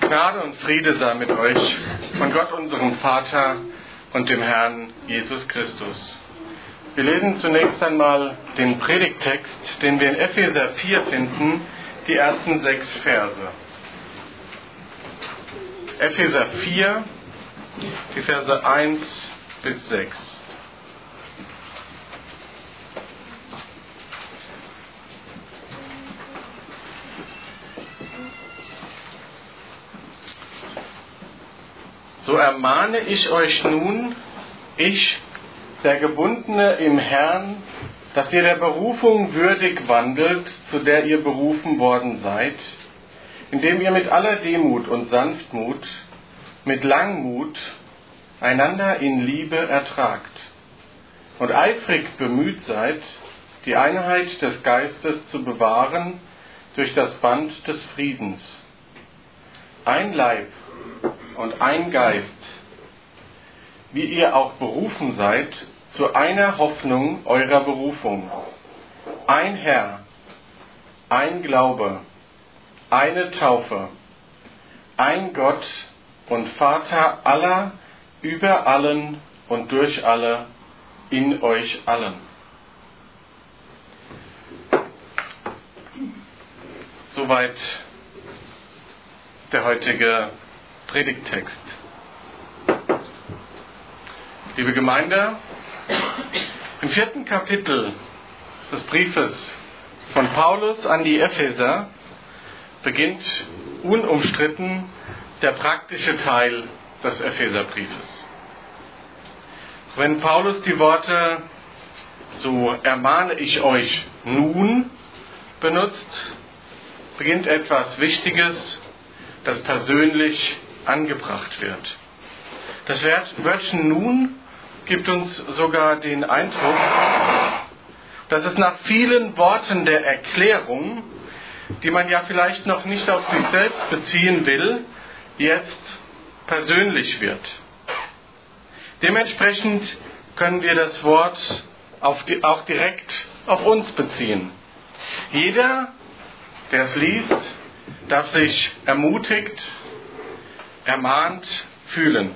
Gnade und Friede sei mit euch von Gott, unserem Vater und dem Herrn Jesus Christus. Wir lesen zunächst einmal den Predigttext, den wir in Epheser 4 finden, die ersten 6 Verse. Epheser 4, die Verse 1 bis 6. So ermahne ich euch nun, ich, der Gebundene im Herrn, dass ihr der Berufung würdig wandelt, zu der ihr berufen worden seid, indem ihr mit aller Demut und Sanftmut, mit Langmut einander in Liebe ertragt und eifrig bemüht seid, die Einheit des Geistes zu bewahren durch das Band des Friedens. Ein Leib und ein Geist, wie ihr auch berufen seid, zu einer Hoffnung eurer Berufung. Ein Herr, ein Glaube, eine Taufe, ein Gott und Vater aller, über allen und durch alle, in euch allen. Soweit der heutige Predigttext. Liebe Gemeinde, im 4. Kapitel des Briefes von Paulus an die Epheser beginnt unumstritten der praktische Teil des Epheserbriefes. Wenn Paulus die Worte "so ermahne ich euch nun" benutzt, beginnt etwas Wichtiges, das persönlich angebracht wird. Das Wörtchen nun gibt uns sogar den Eindruck, dass es nach vielen Worten der Erklärung, die man ja vielleicht noch nicht auf sich selbst beziehen will, jetzt persönlich wird. Dementsprechend können wir das Wort auch direkt auf uns beziehen. Jeder, der es liest, darf sich ermutigt, ermahnt fühlen.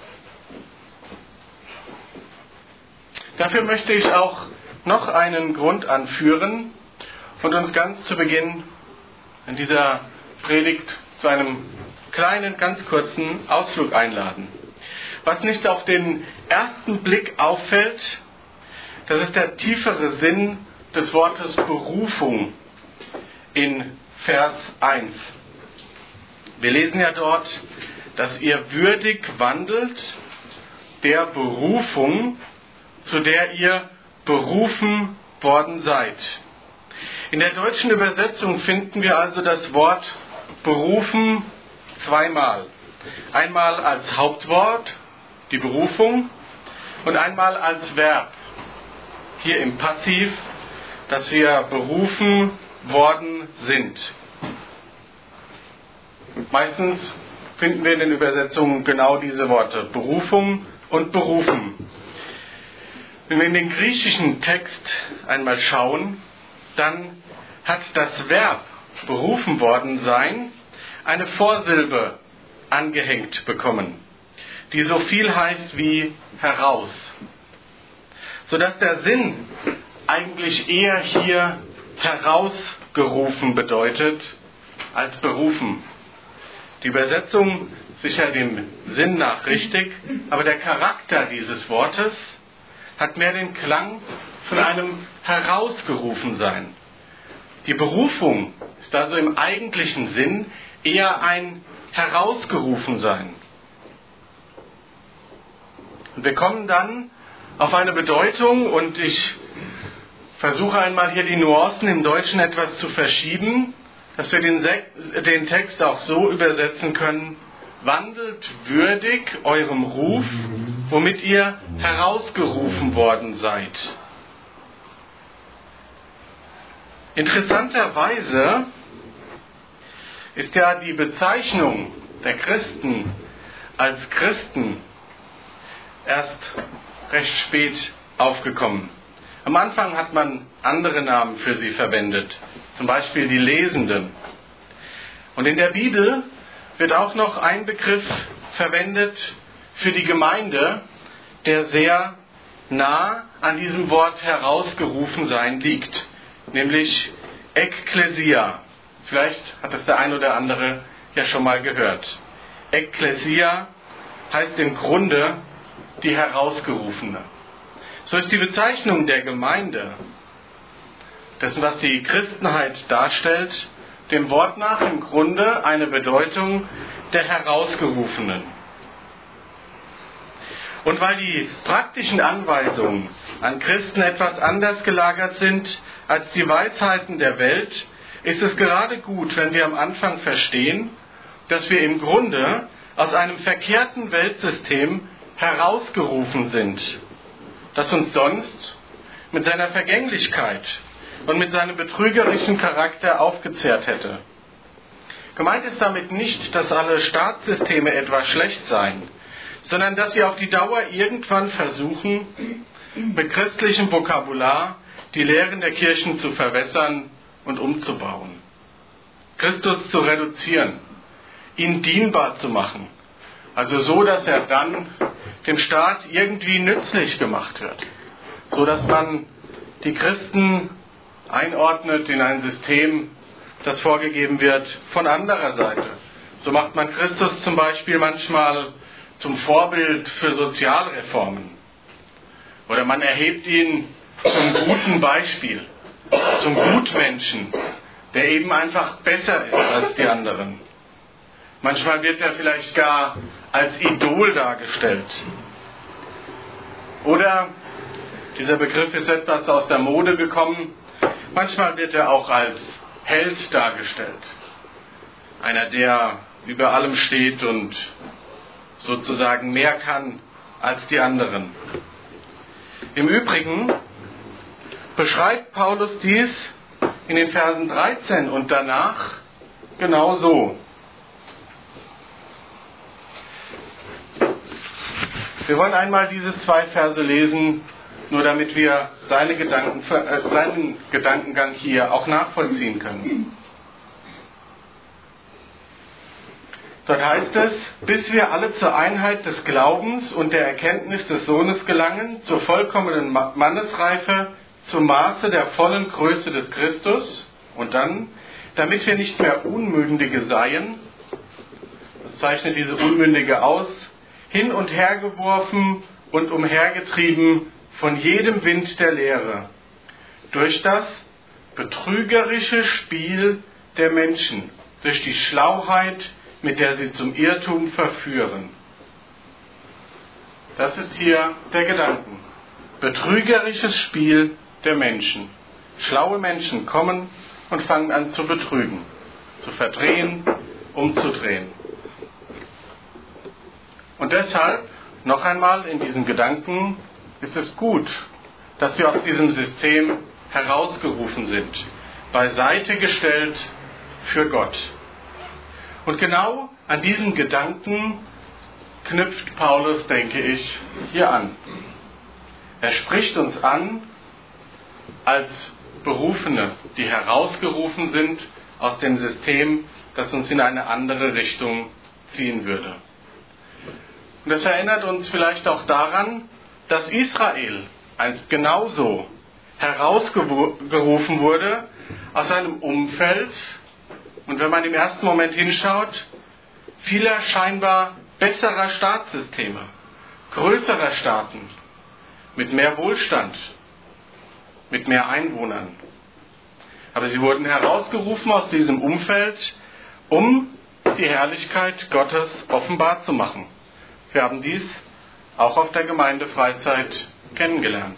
Dafür möchte ich auch noch einen Grund anführen und uns ganz zu Beginn in dieser Predigt zu einem kleinen, ganz kurzen Ausflug einladen. Was nicht auf den ersten Blick auffällt, das ist der tiefere Sinn des Wortes Berufung in Vers 1. Wir lesen ja dort, dass ihr würdig wandelt der Berufung, zu der ihr berufen worden seid. In der deutschen Übersetzung finden wir also das Wort berufen zweimal. Einmal als Hauptwort, die Berufung, und einmal als Verb, hier im Passiv, dass wir berufen worden sind. Meistens finden wir in den Übersetzungen genau diese Worte, Berufung und berufen. Wenn wir in den griechischen Text einmal schauen, dann hat das Verb berufen worden sein eine Vorsilbe angehängt bekommen, die so viel heißt wie heraus, sodass der Sinn eigentlich eher hier herausgerufen bedeutet als berufen. Die Übersetzung ist sicher dem Sinn nach richtig, aber der Charakter dieses Wortes hat mehr den Klang von einem Herausgerufensein. Die Berufung ist also im eigentlichen Sinn eher ein Herausgerufensein. Und wir kommen dann auf eine Bedeutung, und ich versuche einmal hier die Nuancen im Deutschen etwas zu verschieben, dass wir den Text auch so übersetzen können: wandelt würdig eurem Ruf, womit ihr herausgerufen worden seid. Interessanterweise ist ja die Bezeichnung der Christen als Christen erst recht spät aufgekommen. Am Anfang hat man andere Namen für sie verwendet, zum Beispiel die Lesenden. Und in der Bibel wird auch noch ein Begriff verwendet für die Gemeinde, der sehr nah an diesem Wort herausgerufen sein liegt, nämlich Ekklesia. Vielleicht hat es der ein oder andere ja schon mal gehört. Ekklesia heißt im Grunde die Herausgerufene. So ist die Bezeichnung der Gemeinde, dessen, was die Christenheit darstellt, dem Wort nach im Grunde eine Bedeutung der Herausgerufenen. Und weil die praktischen Anweisungen an Christen etwas anders gelagert sind als die Weisheiten der Welt, ist es gerade gut, wenn wir am Anfang verstehen, dass wir im Grunde aus einem verkehrten Weltsystem herausgerufen sind, das uns sonst mit seiner Vergänglichkeit und mit seinem betrügerischen Charakter aufgezehrt hätte. Gemeint ist damit nicht, dass alle Staatssysteme etwas schlecht seien, sondern dass sie auf die Dauer irgendwann versuchen, mit christlichem Vokabular die Lehren der Kirchen zu verwässern und umzubauen. Christus zu reduzieren, ihn dienbar zu machen, also so, dass er dann dem Staat irgendwie nützlich gemacht wird, so dass man die Christen einordnet in ein System, das vorgegeben wird von anderer Seite. So macht man Christus zum Beispiel manchmal zum Vorbild für Sozialreformen. Oder man erhebt ihn zum guten Beispiel, zum Gutmenschen, der eben einfach besser ist als die anderen. Manchmal wird er vielleicht gar als Idol dargestellt. Oder, dieser Begriff ist etwas aus der Mode gekommen, manchmal wird er auch als Held dargestellt. Einer, der über allem steht und sozusagen mehr kann als die anderen. Im Übrigen beschreibt Paulus dies in den Versen 13 und danach genau so. Wir wollen einmal diese 2 Verse lesen, nur damit wir seinen Gedankengang hier auch nachvollziehen können. Dort heißt es, bis wir alle zur Einheit des Glaubens und der Erkenntnis des Sohnes gelangen, zur vollkommenen Mannesreife, zum Maße der vollen Größe des Christus, und dann, damit wir nicht mehr Unmündige seien, das zeichnet diese Unmündige aus, hin und her geworfen und umhergetrieben von jedem Wind der Lehre, durch das betrügerische Spiel der Menschen, durch die Schlauheit, mit der sie zum Irrtum verführen. Das ist hier der Gedanken. Betrügerisches Spiel der Menschen. Schlaue Menschen kommen und fangen an zu betrügen, zu verdrehen, umzudrehen. Und deshalb, noch einmal in diesem Gedanken, ist es gut, dass wir aus diesem System herausgerufen sind, beiseite gestellt für Gott. Und genau an diesen Gedanken knüpft Paulus, denke ich, hier an. Er spricht uns an als Berufene, die herausgerufen sind aus dem System, das uns in eine andere Richtung ziehen würde. Und das erinnert uns vielleicht auch daran, dass Israel einst genauso herausgerufen wurde aus einem Umfeld, und wenn man im ersten Moment hinschaut, vieler scheinbar besserer Staatssysteme, größerer Staaten, mit mehr Wohlstand, mit mehr Einwohnern. Aber sie wurden herausgerufen aus diesem Umfeld, um die Herrlichkeit Gottes offenbar zu machen. Wir haben dies auch auf der Gemeindefreizeit kennengelernt.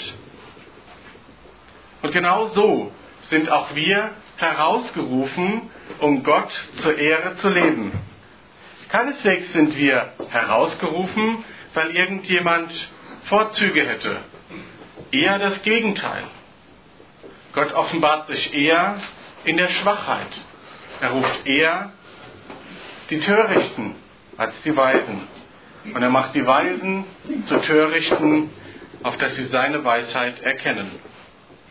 Und genau so sind auch wir herausgerufen, um Gott zur Ehre zu leben. Keineswegs sind wir herausgerufen, weil irgendjemand Vorzüge hätte. Eher das Gegenteil. Gott offenbart sich eher in der Schwachheit. Er ruft eher die Törichten als die Weisen. Und er macht die Weisen zu Törichten, auf dass sie seine Weisheit erkennen.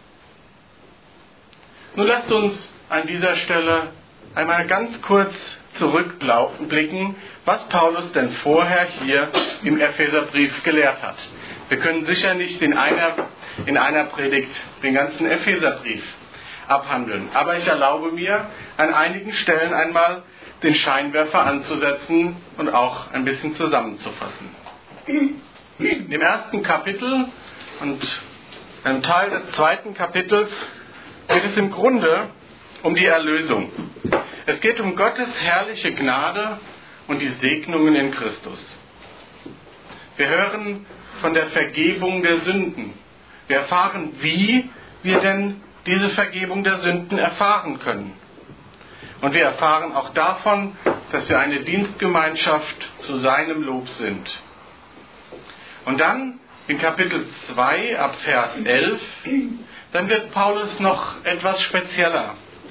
Nun lasst uns an dieser Stelle einmal ganz kurz zurückblicken, was Paulus denn vorher hier im Epheserbrief gelehrt hat. Wir können sicher nicht in einer Predigt den ganzen Epheserbrief abhandeln. Aber ich erlaube mir, an einigen Stellen einmal den Scheinwerfer anzusetzen und auch ein bisschen zusammenzufassen. Im ersten Kapitel und einem Teil des zweiten Kapitels geht es im Grunde um die Erlösung. Es geht um Gottes herrliche Gnade und die Segnungen in Christus. Wir hören von der Vergebung der Sünden. Wir erfahren, wie wir denn diese Vergebung der Sünden erfahren können. Und wir erfahren auch davon, dass wir eine Dienstgemeinschaft zu seinem Lob sind. Und dann in Kapitel 2 ab Vers 11, dann wird Paulus noch etwas spezieller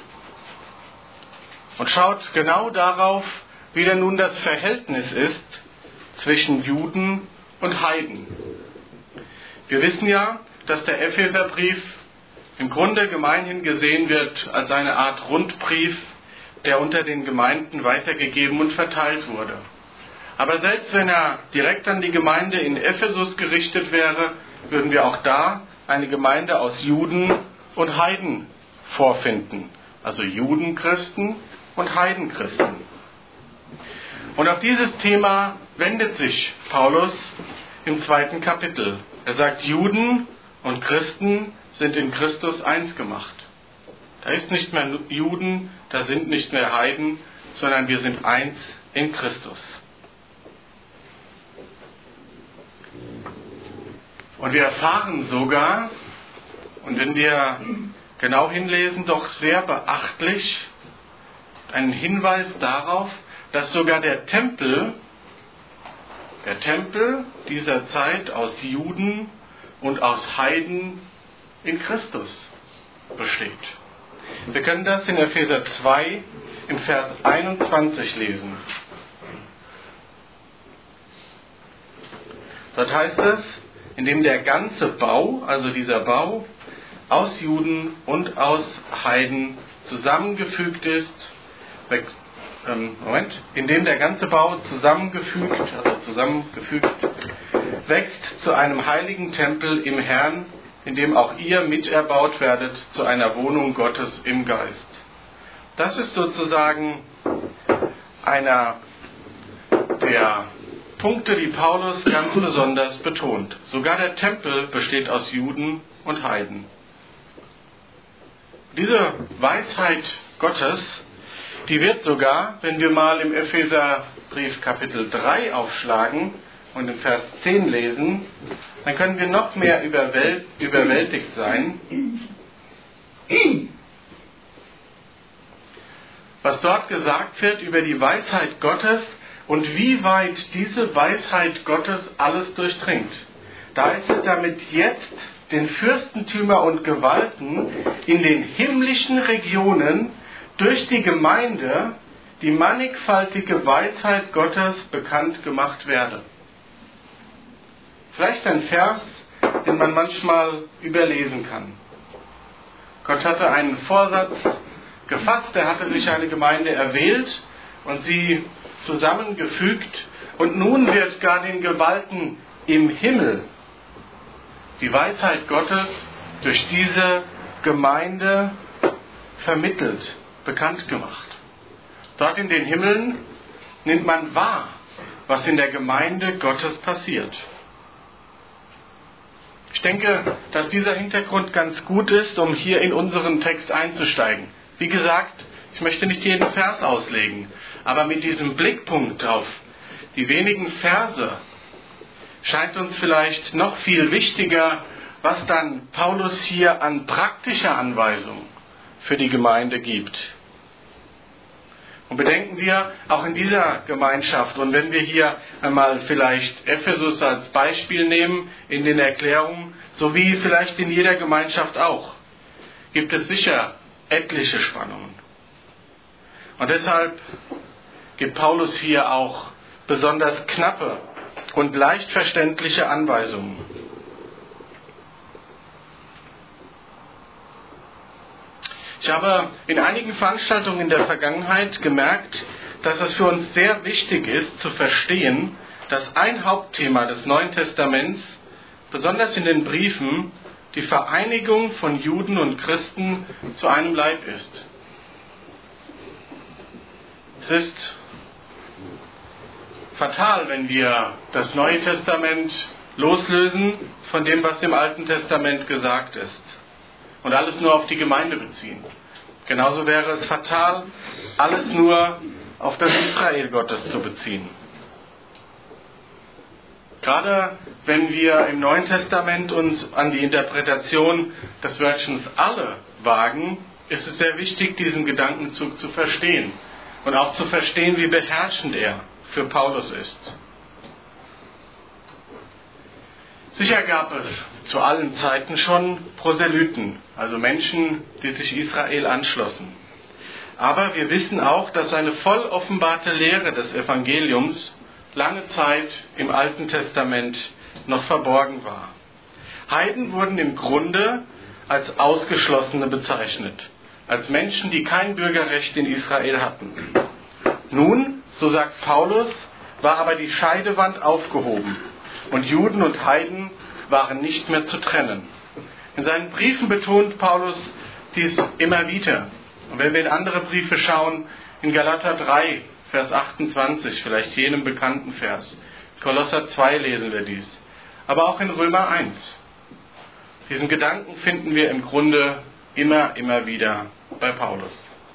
und schaut genau darauf, wie denn nun das Verhältnis ist zwischen Juden und Heiden. Wir wissen ja, dass der Epheserbrief im Grunde gemeinhin gesehen wird als eine Art Rundbrief, der unter den Gemeinden weitergegeben und verteilt wurde. Aber selbst wenn er direkt an die Gemeinde in Ephesus gerichtet wäre, würden wir auch da eine Gemeinde aus Juden und Heiden vorfinden. Also Judenchristen und Heidenchristen. Und auf dieses Thema wendet sich Paulus im zweiten Kapitel. Er sagt, Juden und Christen sind in Christus eins gemacht. Da ist nicht mehr Juden, da sind nicht mehr Heiden, sondern wir sind eins in Christus. Und wir erfahren sogar, und wenn wir genau hinlesen, doch sehr beachtlich, einen Hinweis darauf, dass sogar der Tempel dieser Zeit aus Juden und aus Heiden in Christus besteht. Wir können das in Epheser 2 im Vers 21 lesen. Dort heißt es, indem der ganze Bau, also dieser Bau, aus Juden und aus Heiden zusammengefügt ist, indem der ganze Bau zusammengefügt wächst zu einem heiligen Tempel im Herrn, in dem auch ihr miterbaut werdet zu einer Wohnung Gottes im Geist. Das ist sozusagen einer der Punkte, die Paulus ganz besonders betont. Sogar der Tempel besteht aus Juden und Heiden. Diese Weisheit Gottes, die wird sogar, wenn wir mal im Epheserbrief Kapitel 3 aufschlagen und in Vers 10 lesen, dann können wir noch mehr überwältigt sein. Was dort gesagt wird über die Weisheit Gottes und wie weit diese Weisheit Gottes alles durchdringt. Da ist es damit jetzt den Fürstentümer und Gewalten in den himmlischen Regionen durch die Gemeinde die mannigfaltige Weisheit Gottes bekannt gemacht werde. Vielleicht ein Vers, den man manchmal überlesen kann. Gott hatte einen Vorsatz gefasst, er hatte sich eine Gemeinde erwählt und sie zusammengefügt und nun wird gar den Gewalten im Himmel die Weisheit Gottes durch diese Gemeinde vermittelt, bekannt gemacht. Dort in den Himmeln nimmt man wahr, was in der Gemeinde Gottes passiert. Ich denke, dass dieser Hintergrund ganz gut ist, um hier in unseren Text einzusteigen. Wie gesagt, ich möchte nicht jeden Vers auslegen, aber mit diesem Blickpunkt auf die wenigen Verse scheint uns vielleicht noch viel wichtiger, was dann Paulus hier an praktischer Anweisung für die Gemeinde gibt. Und bedenken wir, auch in dieser Gemeinschaft, und wenn wir hier einmal vielleicht Ephesus als Beispiel nehmen in den Erklärungen, so wie vielleicht in jeder Gemeinschaft auch, gibt es sicher etliche Spannungen. Und deshalb gibt Paulus hier auch besonders knappe und leicht verständliche Anweisungen. Ich habe in einigen Veranstaltungen in der Vergangenheit gemerkt, dass es für uns sehr wichtig ist, zu verstehen, dass ein Hauptthema des Neuen Testaments, besonders in den Briefen, die Vereinigung von Juden und Christen zu einem Leib ist. Es ist fatal, wenn wir das Neue Testament loslösen von dem, was im Alten Testament gesagt ist und alles nur auf die Gemeinde beziehen. Genauso wäre es fatal, alles nur auf das Israel Gottes zu beziehen. Gerade wenn wir im Neuen Testament uns an die Interpretation des Wörtchens alle wagen, ist es sehr wichtig, diesen Gedankenzug zu verstehen und auch zu verstehen, wie beherrschend er für Paulus ist. Sicher gab es zu allen Zeiten schon Proselyten, also Menschen, die sich Israel anschlossen. Aber wir wissen auch, dass eine voll offenbarte Lehre des Evangeliums lange Zeit im Alten Testament noch verborgen war. Heiden wurden im Grunde als Ausgeschlossene bezeichnet, als Menschen, die kein Bürgerrecht in Israel hatten. Nun, so sagt Paulus, war aber die Scheidewand aufgehoben und Juden und Heiden waren nicht mehr zu trennen. In seinen Briefen betont Paulus dies immer wieder. Und wenn wir in andere Briefe schauen, in Galater 3, Vers 28, vielleicht jenem bekannten Vers. Kolosser 2 lesen wir dies. Aber auch in Römer 1. Diesen Gedanken finden wir im Grunde immer wieder bei Paulus.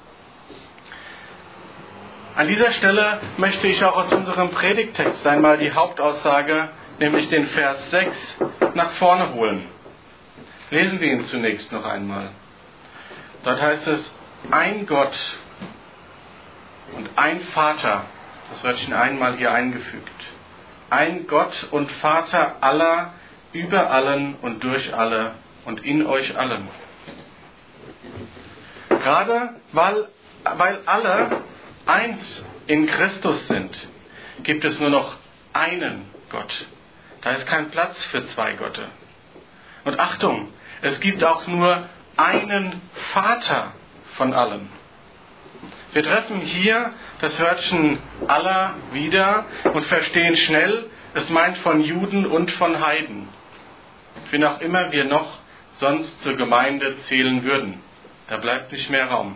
An dieser Stelle möchte ich auch aus unserem Predigttext einmal die Hauptaussage, nämlich den Vers 6, nach vorne holen. Lesen wir ihn zunächst noch einmal. Dort heißt es, ein Gott und ein Vater, das Wörtchen einmal hier eingefügt. Ein Gott und Vater aller, über allen und durch alle und in euch allen. Gerade weil alle eins in Christus sind, gibt es nur noch einen Gott. Da ist kein Platz für zwei Götter. Und Achtung, es gibt auch nur einen Vater von allen. Wir treffen hier das Wörtchen aller wieder und verstehen schnell, es meint von Juden und von Heiden. Wen auch immer wir noch sonst zur Gemeinde zählen würden. Da bleibt nicht mehr Raum.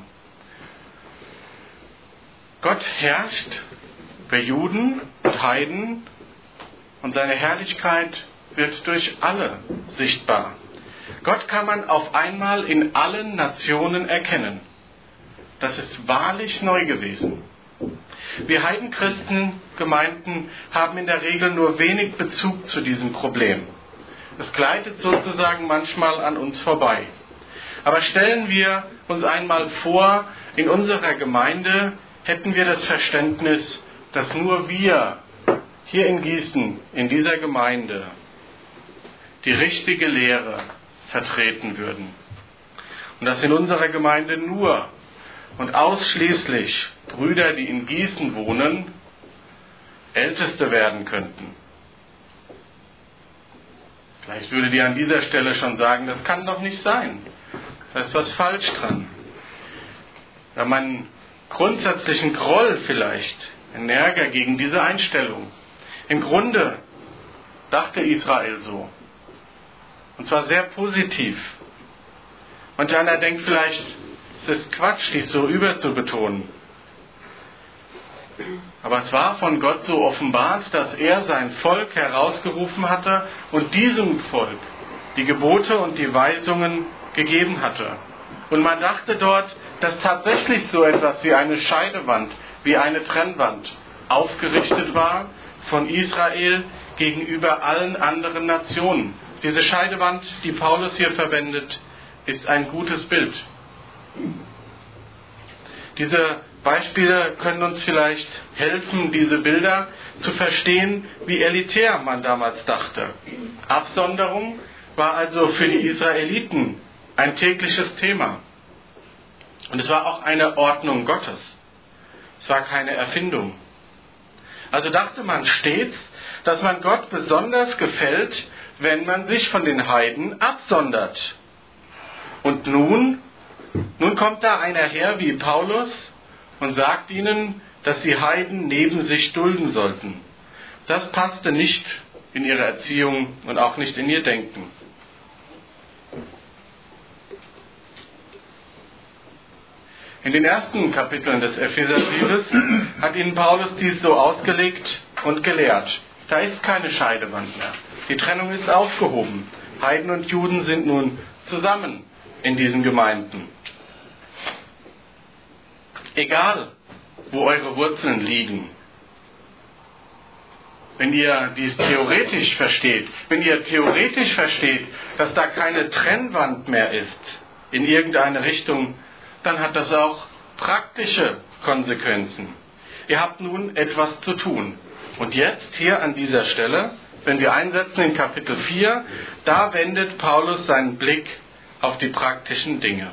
Gott herrscht über Juden und Heiden und seine Herrlichkeit wird durch alle sichtbar. Gott kann man auf einmal in allen Nationen erkennen. Das ist wahrlich neu gewesen. Wir Heidenchristen-Gemeinden haben in der Regel nur wenig Bezug zu diesem Problem. Es gleitet sozusagen manchmal an uns vorbei. Aber stellen wir uns einmal vor, in unserer Gemeinde hätten wir das Verständnis, dass nur wir hier in Gießen, in dieser Gemeinde, die richtige Lehre vertreten würden. Und dass in unserer Gemeinde nur und ausschließlich Brüder, die in Gießen wohnen, Älteste werden könnten. Vielleicht würde die an dieser Stelle schon sagen, das kann doch nicht sein. Da ist was falsch dran. Wir haben einen grundsätzlichen Groll vielleicht, einen Ärger gegen diese Einstellung. Im Grunde dachte Israel so. Und zwar sehr positiv. Manch einer denkt vielleicht, es ist Quatsch, dies so überzubetonen. Aber es war von Gott so offenbart, dass er sein Volk herausgerufen hatte und diesem Volk die Gebote und die Weisungen gegeben hatte. Und man dachte dort, dass tatsächlich so etwas wie eine Scheidewand, wie eine Trennwand aufgerichtet war von Israel gegenüber allen anderen Nationen. Diese Scheidewand, die Paulus hier verwendet, ist ein gutes Bild. Diese Beispiele können uns vielleicht helfen, diese Bilder zu verstehen, wie elitär man damals dachte. Absonderung war also für die Israeliten ein tägliches Thema. Und es war auch eine Ordnung Gottes. Es war keine Erfindung. Also dachte man stets, dass man Gott besonders gefällt, wenn man sich von den Heiden absondert. Und nun kommt da einer her wie Paulus und sagt ihnen, dass sie Heiden neben sich dulden sollten. Das passte nicht in ihre Erziehung und auch nicht in ihr Denken. In den ersten Kapiteln des Epheserbriefes hat ihnen Paulus dies so ausgelegt und gelehrt. Da ist keine Scheidewand mehr. Die Trennung ist aufgehoben. Heiden und Juden sind nun zusammen in diesen Gemeinden. Egal, wo eure Wurzeln liegen, wenn ihr dies theoretisch versteht, dass da keine Trennwand mehr ist in irgendeine Richtung, dann hat das auch praktische Konsequenzen. Ihr habt nun etwas zu tun. Und jetzt hier an dieser Stelle, wenn wir einsetzen in Kapitel 4, da wendet Paulus seinen Blick auf die praktischen Dinge.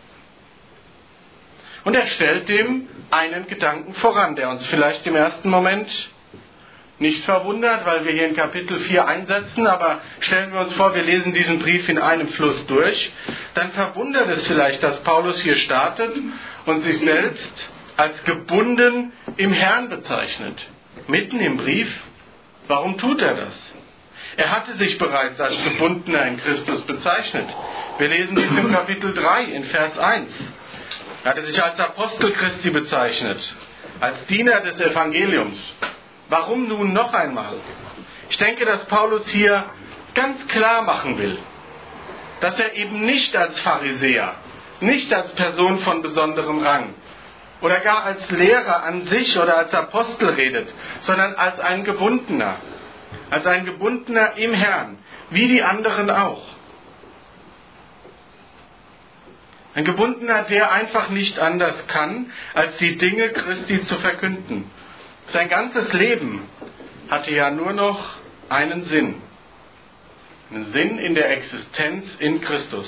Und er stellt dem einen Gedanken voran, der uns vielleicht im ersten Moment nicht verwundert, weil wir hier in Kapitel 4 einsetzen, aber stellen wir uns vor, wir lesen diesen Brief in einem Fluss durch, dann verwundert es vielleicht, dass Paulus hier startet und sich selbst als gebunden im Herrn bezeichnet. Mitten im Brief. Warum tut er das? Er hatte sich bereits als Gebundener in Christus bezeichnet. Wir lesen dies im Kapitel 3 in Vers 1. Er hatte sich als Apostel Christi bezeichnet, als Diener des Evangeliums. Warum nun noch einmal? Ich denke, dass Paulus hier ganz klar machen will, dass er eben nicht als Pharisäer, nicht als Person von besonderem Rang oder gar als Lehrer an sich oder als Apostel redet, sondern als ein Gebundener im Herrn, wie die anderen auch. Ein Gebundener, der einfach nicht anders kann, als die Dinge Christi zu verkünden. Sein ganzes Leben hatte ja nur noch einen Sinn. Einen Sinn in der Existenz in Christus.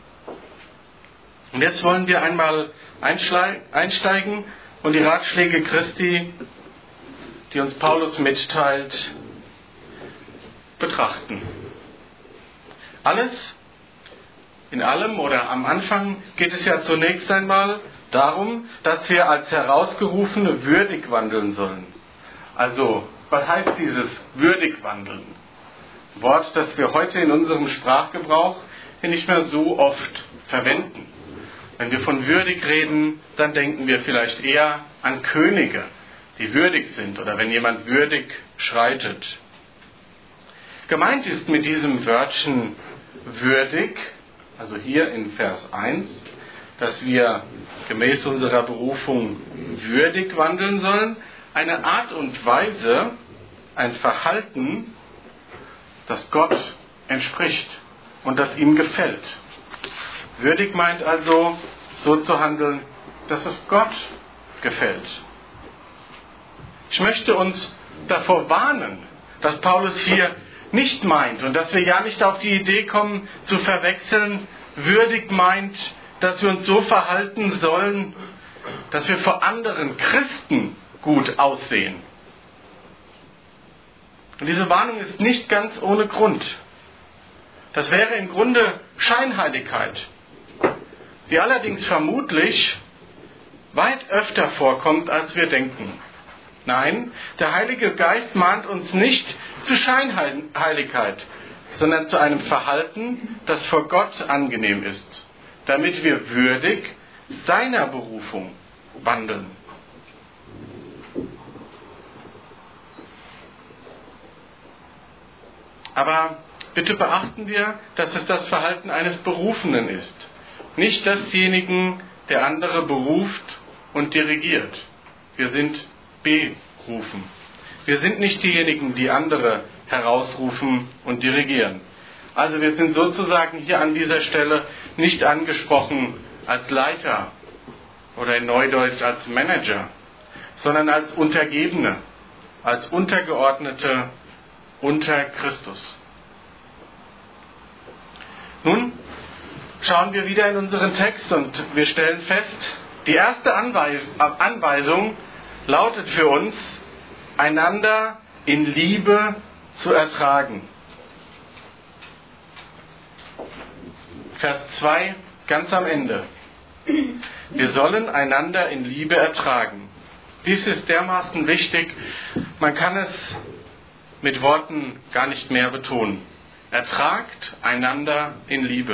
Und jetzt wollen wir einmal einsteigen und die Ratschläge Christi, die uns Paulus mitteilt, betrachten. Alles in allem oder am Anfang geht es ja zunächst einmal darum, dass wir als Herausgerufene würdig wandeln sollen. Also, was heißt dieses würdig wandeln? Wort, das wir heute in unserem Sprachgebrauch nicht mehr so oft verwenden. Wenn wir von würdig reden, dann denken wir vielleicht eher an Könige, die würdig sind, oder wenn jemand würdig schreitet. Gemeint ist mit diesem Wörtchen würdig, also hier in Vers 1, dass wir gemäß unserer Berufung würdig wandeln sollen, eine Art und Weise, ein Verhalten, das Gott entspricht und das ihm gefällt. Würdig meint also, so zu handeln, dass es Gott gefällt. Ich möchte uns davor warnen, dass Paulus hier nicht meint und dass wir ja nicht auf die Idee kommen, zu verwechseln, würdig meint, dass wir uns so verhalten sollen, dass wir vor anderen Christen gut aussehen. Und diese Warnung ist nicht ganz ohne Grund. Das wäre im Grunde Scheinheiligkeit, die allerdings vermutlich weit öfter vorkommt, als wir denken. Nein, der Heilige Geist mahnt uns nicht zu Scheinheiligkeit, sondern zu einem Verhalten, das vor Gott angenehm ist, damit wir würdig seiner Berufung wandeln. Aber bitte beachten wir, dass es das Verhalten eines Berufenen ist, nicht desjenigen, der andere beruft und dirigiert. Wir sind berufen. Wir sind nicht diejenigen, die andere herausrufen und dirigieren. Also wir sind sozusagen hier an dieser Stelle nicht angesprochen als Leiter oder in Neudeutsch als Manager, sondern als Untergebene, als Untergeordnete unter Christus. Nun schauen wir wieder in unseren Text und wir stellen fest, die erste Anweisung lautet für uns, einander in Liebe zu ertragen. Vers 2, ganz am Ende. Wir sollen einander in Liebe ertragen. Dies ist dermaßen wichtig, man kann es mit Worten gar nicht mehr betonen. Ertragt einander in Liebe.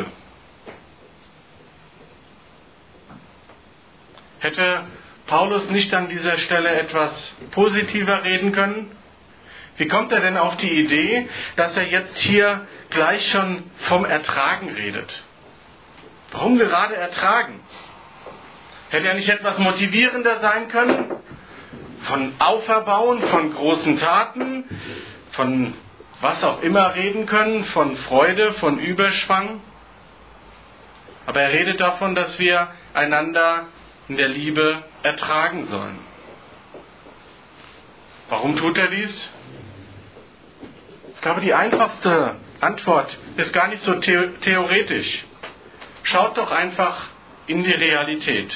Hätte Paulus nicht an dieser Stelle etwas positiver reden können? Wie kommt er denn auf die Idee, dass er jetzt hier gleich schon vom Ertragen redet? Warum gerade ertragen? Hätte er nicht etwas motivierender sein können? Von Auferbauen, von großen Taten, von was auch immer reden können, von Freude, von Überschwang? Aber er redet davon, dass wir einander in der Liebe ertragen sollen. Warum tut er dies? Ich glaube, die einfachste Antwort ist gar nicht so theoretisch. Schaut doch einfach in die Realität.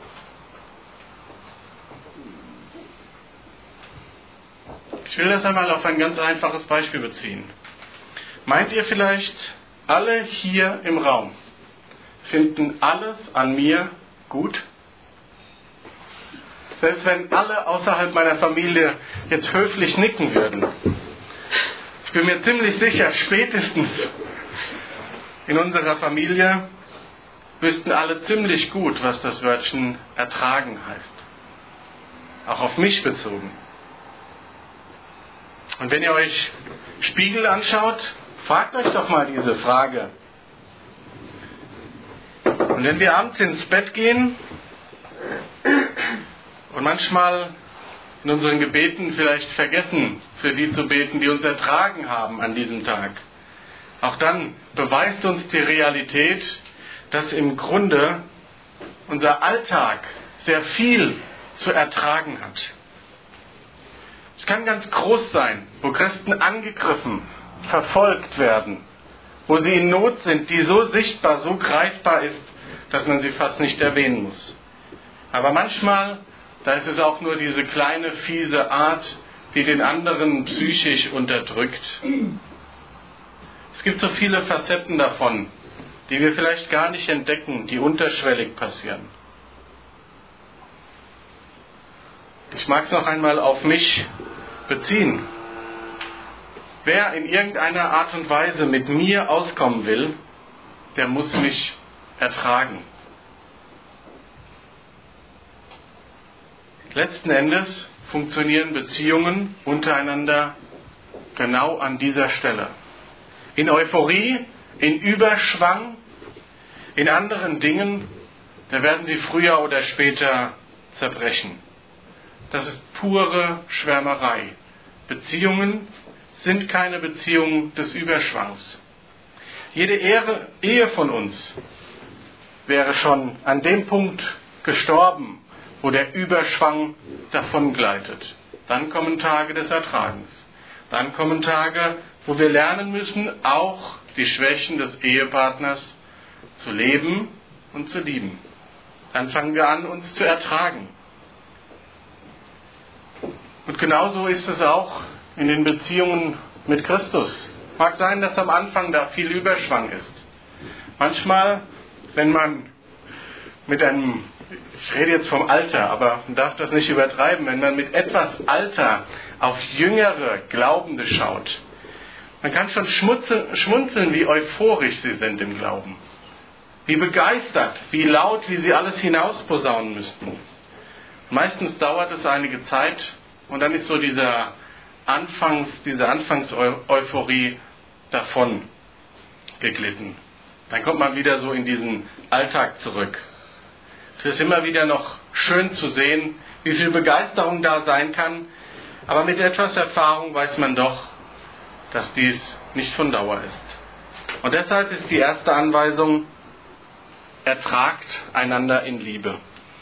Ich will das einmal auf ein ganz einfaches Beispiel beziehen. Meint ihr vielleicht, alle hier im Raum finden alles an mir gut? Selbst wenn alle außerhalb meiner Familie jetzt höflich nicken würden. Ich bin mir ziemlich sicher, spätestens in unserer Familie wüssten alle ziemlich gut, was das Wörtchen ertragen heißt. Auch auf mich bezogen. Und wenn ihr euch Spiegel anschaut, fragt euch doch mal diese Frage. Und wenn wir abends ins Bett gehen und manchmal in unseren Gebeten vielleicht vergessen, für die zu beten, die uns ertragen haben an diesem Tag, auch dann beweist uns die Realität, dass im Grunde unser Alltag sehr viel zu ertragen hat. Es kann ganz groß sein, wo Christen angegriffen, verfolgt werden, wo sie in Not sind, die so sichtbar, so greifbar ist, dass man sie fast nicht erwähnen muss. Aber manchmal, da ist es auch nur diese kleine, fiese Art, die den anderen psychisch unterdrückt. Es gibt so viele Facetten davon, die wir vielleicht gar nicht entdecken, die unterschwellig passieren. Ich mag es noch einmal auf mich beziehen. Wer in irgendeiner Art und Weise mit mir auskommen will, der muss mich ertragen. Letzten Endes funktionieren Beziehungen untereinander genau an dieser Stelle. In Euphorie, in Überschwang, in anderen Dingen, da werden sie früher oder später zerbrechen. Das ist pure Schwärmerei. Beziehungen sind keine Beziehungen des Überschwangs. Jede Ehe von uns wäre schon an dem Punkt gestorben, wo der Überschwang davongleitet. Dann kommen Tage des Ertragens. Dann kommen Tage, wo wir lernen müssen, auch die Schwächen des Ehepartners zu leben und zu lieben. Dann fangen wir an, uns zu ertragen. Und genauso ist es auch in den Beziehungen mit Christus. Mag sein, dass am Anfang da viel Überschwang ist. Manchmal, wenn man mit einem, ich rede jetzt vom Alter, aber man darf das nicht übertreiben, wenn man mit etwas Alter auf jüngere Glaubende schaut, man kann schon schmunzeln, wie euphorisch sie sind im Glauben. Wie begeistert, wie laut, wie sie alles hinausposaunen müssten. Meistens dauert es einige Zeit und dann ist so diese Anfangseuphorie davon geglitten. Dann kommt man wieder so in diesen Alltag zurück. Es ist immer wieder noch schön zu sehen, wie viel Begeisterung da sein kann, aber mit etwas Erfahrung weiß man doch, dass dies nicht von Dauer ist. Und deshalb ist die erste Anweisung: ertragt einander in Liebe.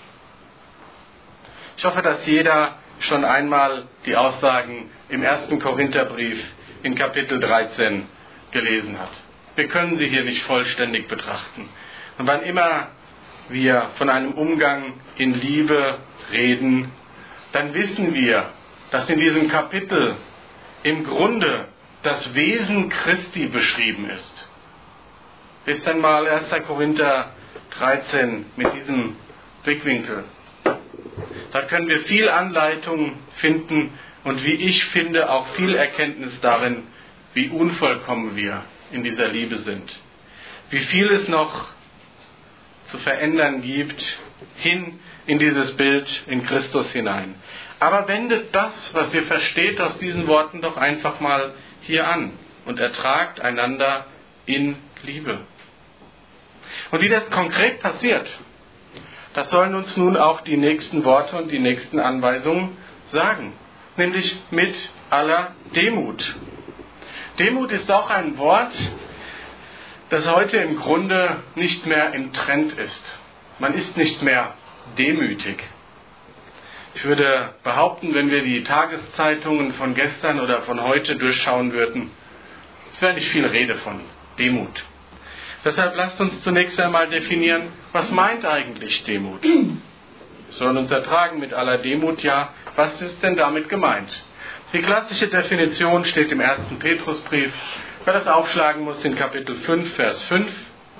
Ich hoffe, dass jeder schon einmal die Aussagen im 1. Korintherbrief in Kapitel 13 gelesen hat. Wir können sie hier nicht vollständig betrachten. Und wann immer wir von einem Umgang in Liebe reden, dann wissen wir, dass in diesem Kapitel im Grunde das Wesen Christi beschrieben ist. Lest einmal 1. Korinther 13 mit diesem Blickwinkel. Dort können wir viel Anleitung finden und wie ich finde auch viel Erkenntnis darin, wie unvollkommen wir in dieser Liebe sind. Wie viel es noch zu verändern gibt, hin in dieses Bild in Christus hinein. Aber wendet das, was ihr versteht aus diesen Worten, doch einfach mal hier an und ertragt einander in Liebe. Und wie das konkret passiert, das sollen uns nun auch die nächsten Worte und die nächsten Anweisungen sagen. Nämlich mit aller Demut. Demut ist auch ein Wort, das heute im Grunde nicht mehr im Trend ist. Man ist nicht mehr demütig. Ich würde behaupten, wenn wir die Tageszeitungen von gestern oder von heute durchschauen würden, es wäre nicht viel Rede von Demut. Deshalb lasst uns zunächst einmal definieren, was meint eigentlich Demut? Wir sollen uns ertragen mit aller Demut, ja, was ist denn damit gemeint? Die klassische Definition steht im 1. Petrusbrief. Wer das aufschlagen muss, in Kapitel 5, Vers 5,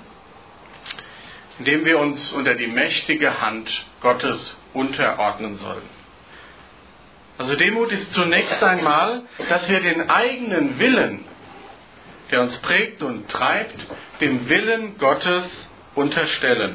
in dem wir uns unter die mächtige Hand Gottes unterordnen sollen. Also Demut ist zunächst einmal, dass wir den eigenen Willen, der uns prägt und treibt, dem Willen Gottes unterstellen.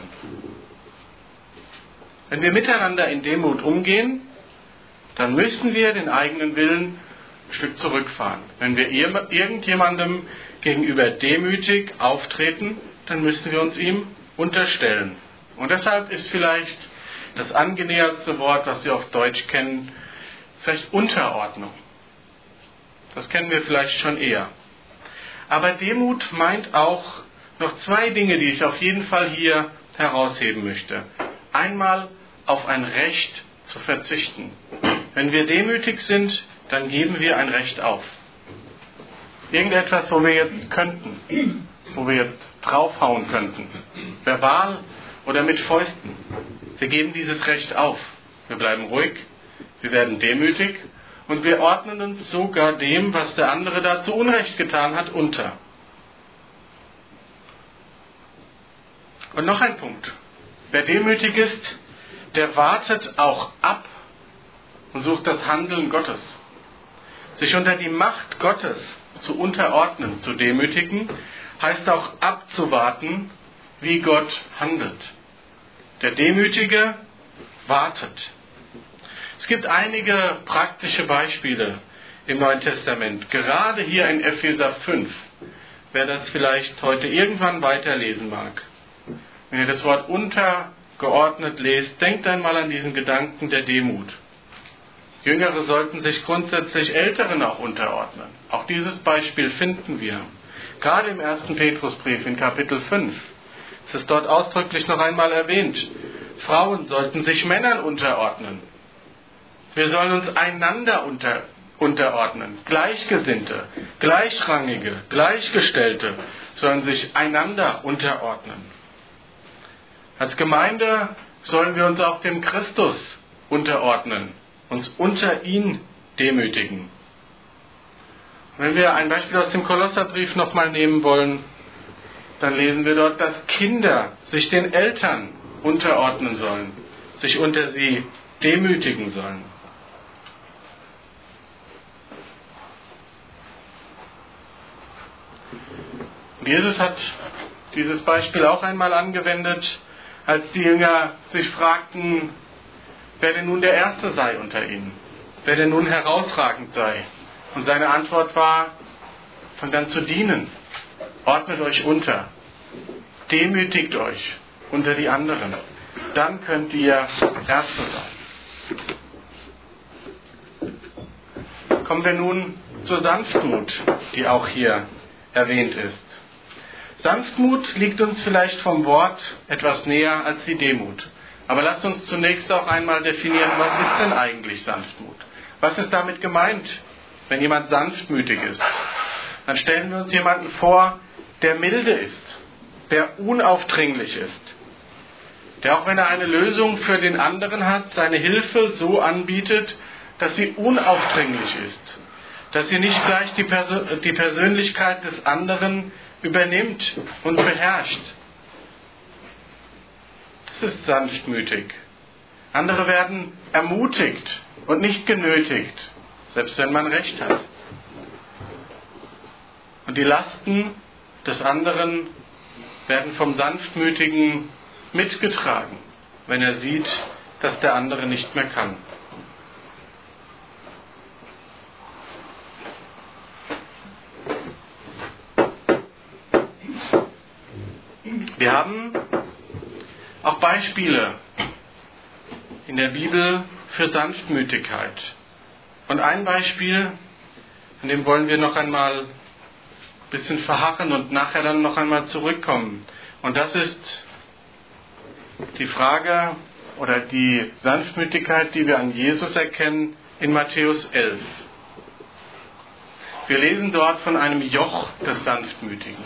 Wenn wir miteinander in Demut umgehen, dann müssen wir den eigenen Willen ein Stück zurückfahren. Wenn wir irgendjemandem gegenüber demütig auftreten, dann müssen wir uns ihm unterstellen. Und deshalb ist vielleicht das angenäherste Wort, was wir auf Deutsch kennen, vielleicht Unterordnung. Das kennen wir vielleicht schon eher. Aber Demut meint auch noch zwei Dinge, die ich auf jeden Fall hier herausheben möchte. Einmal auf ein Recht zu verzichten. Wenn wir demütig sind, dann geben wir ein Recht auf. Irgendetwas, wo wir jetzt könnten, wo wir jetzt draufhauen könnten, verbal oder mit Fäusten. Wir geben dieses Recht auf. Wir bleiben ruhig, wir werden demütig und wir ordnen uns sogar dem, was der andere da zu Unrecht getan hat, unter. Und noch ein Punkt. Wer demütig ist, der wartet auch ab und sucht das Handeln Gottes. Sich unter die Macht Gottes zu unterordnen, zu demütigen, heißt auch abzuwarten, wie Gott handelt. Der Demütige wartet. Es gibt einige praktische Beispiele im Neuen Testament, gerade hier in Epheser 5. Wer das vielleicht heute irgendwann weiterlesen mag. Wenn ihr das Wort untergeordnet lest, denkt einmal an diesen Gedanken der Demut. Jüngere sollten sich grundsätzlich Älteren auch unterordnen. Auch dieses Beispiel finden wir. Gerade im 1. Petrusbrief in Kapitel 5 ist es dort ausdrücklich noch einmal erwähnt. Frauen sollten sich Männern unterordnen. Wir sollen uns einander unterordnen. Gleichgesinnte, Gleichrangige, Gleichgestellte sollen sich einander unterordnen. Als Gemeinde sollen wir uns auch dem Christus unterordnen, uns unter ihn demütigen. Wenn wir ein Beispiel aus dem Kolosserbrief nochmal nehmen wollen, dann lesen wir dort, dass Kinder sich den Eltern unterordnen sollen, sich unter sie demütigen sollen. Jesus hat dieses Beispiel auch einmal angewendet, als die Jünger sich fragten, wer denn nun der Erste sei unter ihnen, wer denn nun herausragend sei. Und seine Antwort war, fangt an zu dienen, ordnet euch unter, demütigt euch unter die anderen, dann könnt ihr Erste sein. Kommen wir nun zur Sanftmut, die auch hier erwähnt ist. Sanftmut liegt uns vielleicht vom Wort etwas näher als die Demut. Aber lasst uns zunächst auch einmal definieren, was ist denn eigentlich Sanftmut? Was ist damit gemeint, wenn jemand sanftmütig ist? Dann stellen wir uns jemanden vor, der milde ist, der unaufdringlich ist, der auch wenn er eine Lösung für den anderen hat, seine Hilfe so anbietet, dass sie unaufdringlich ist, dass sie nicht gleich die Persönlichkeit des anderen übernimmt und beherrscht. Das ist sanftmütig. Andere werden ermutigt und nicht genötigt, selbst wenn man Recht hat. Und die Lasten des anderen werden vom Sanftmütigen mitgetragen, wenn er sieht, dass der andere nicht mehr kann. Wir haben auch Beispiele in der Bibel für Sanftmütigkeit. Und ein Beispiel, an dem wollen wir noch einmal ein bisschen verharren und nachher dann noch einmal zurückkommen. Und das ist die Frage oder die Sanftmütigkeit, die wir an Jesus erkennen in Matthäus 11. Wir lesen dort von einem Joch des Sanftmütigen.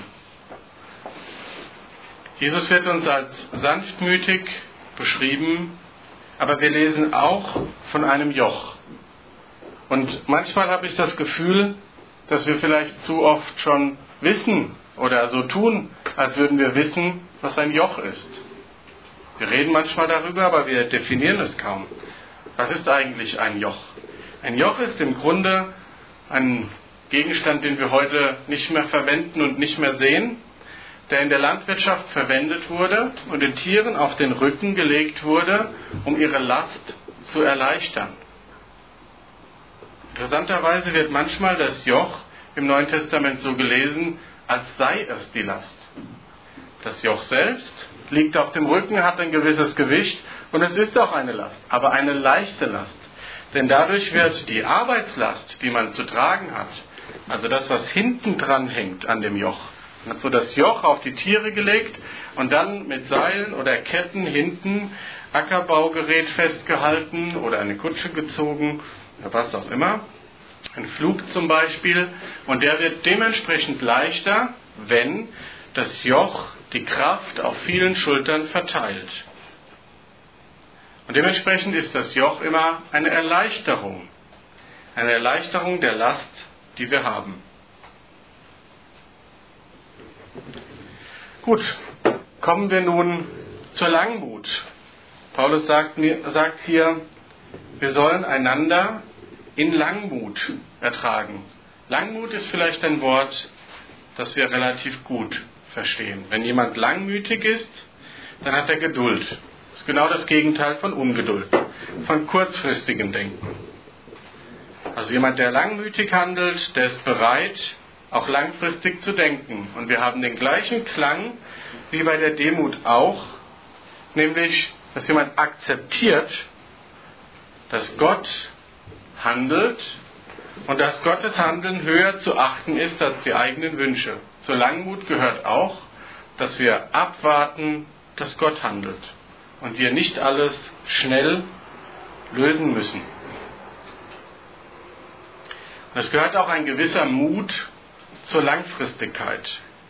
Jesus wird uns als sanftmütig beschrieben, aber wir lesen auch von einem Joch. Und manchmal habe ich das Gefühl, dass wir vielleicht zu oft schon wissen oder so tun, als würden wir wissen, was ein Joch ist. Wir reden manchmal darüber, aber wir definieren es kaum. Was ist eigentlich ein Joch? Ein Joch ist im Grunde ein Gegenstand, den wir heute nicht mehr verwenden und nicht mehr sehen, der in der Landwirtschaft verwendet wurde und den Tieren auf den Rücken gelegt wurde, um ihre Last zu erleichtern. Interessanterweise wird manchmal das Joch im Neuen Testament so gelesen, als sei es die Last. Das Joch selbst liegt auf dem Rücken, hat ein gewisses Gewicht und es ist auch eine Last, aber eine leichte Last. Denn dadurch wird die Arbeitslast, die man zu tragen hat, also das, was hinten dran hängt an dem Joch, man hat so das Joch auf die Tiere gelegt und dann mit Seilen oder Ketten hinten Ackerbaugerät festgehalten oder eine Kutsche gezogen, oder was auch immer, ein Flug zum Beispiel, und der wird dementsprechend leichter, wenn das Joch die Kraft auf vielen Schultern verteilt. Und dementsprechend ist das Joch immer eine Erleichterung der Last, die wir haben. Gut, kommen wir nun zur Langmut. Paulus sagt hier, wir sollen einander in Langmut ertragen. Langmut ist vielleicht ein Wort, das wir relativ gut verstehen. Wenn jemand langmütig ist, dann hat er Geduld. Das ist genau das Gegenteil von Ungeduld, von kurzfristigem Denken. Also jemand, der langmütig handelt, der ist bereit, auch langfristig zu denken. Und wir haben den gleichen Klang wie bei der Demut auch, nämlich, dass jemand akzeptiert, dass Gott handelt und dass Gottes Handeln höher zu achten ist als die eigenen Wünsche. Zur Langmut gehört auch, dass wir abwarten, dass Gott handelt und wir nicht alles schnell lösen müssen. Und es gehört auch ein gewisser Mut zur Langfristigkeit.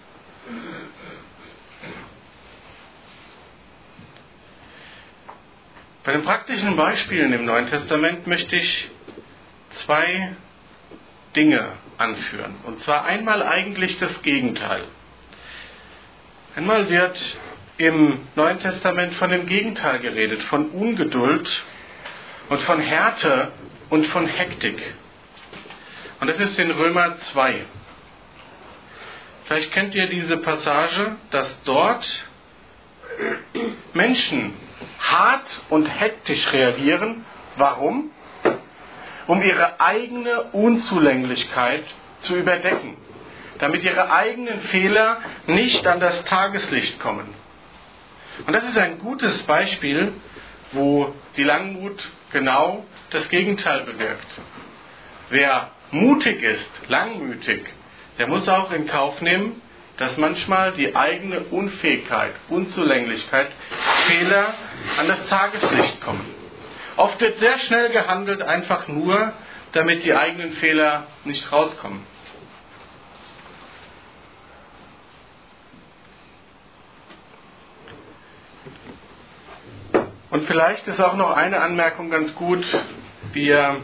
Bei den praktischen Beispielen im Neuen Testament möchte ich 2 Dinge anführen. Und zwar einmal eigentlich das Gegenteil. Einmal wird im Neuen Testament von dem Gegenteil geredet, von Ungeduld und von Härte und von Hektik. Und das ist in Römer 2. Vielleicht kennt ihr diese Passage, dass dort Menschen hart und hektisch reagieren. Warum? Um ihre eigene Unzulänglichkeit zu überdecken, damit ihre eigenen Fehler nicht an das Tageslicht kommen. Und das ist ein gutes Beispiel, wo die Langmut genau das Gegenteil bewirkt. Wer mutig ist, langmütig, der muss auch in Kauf nehmen, dass manchmal die eigene Unfähigkeit, Unzulänglichkeit, Fehler an das Tageslicht kommen. Oft wird sehr schnell gehandelt, einfach nur, damit die eigenen Fehler nicht rauskommen. Und vielleicht ist auch noch eine Anmerkung ganz gut. Wir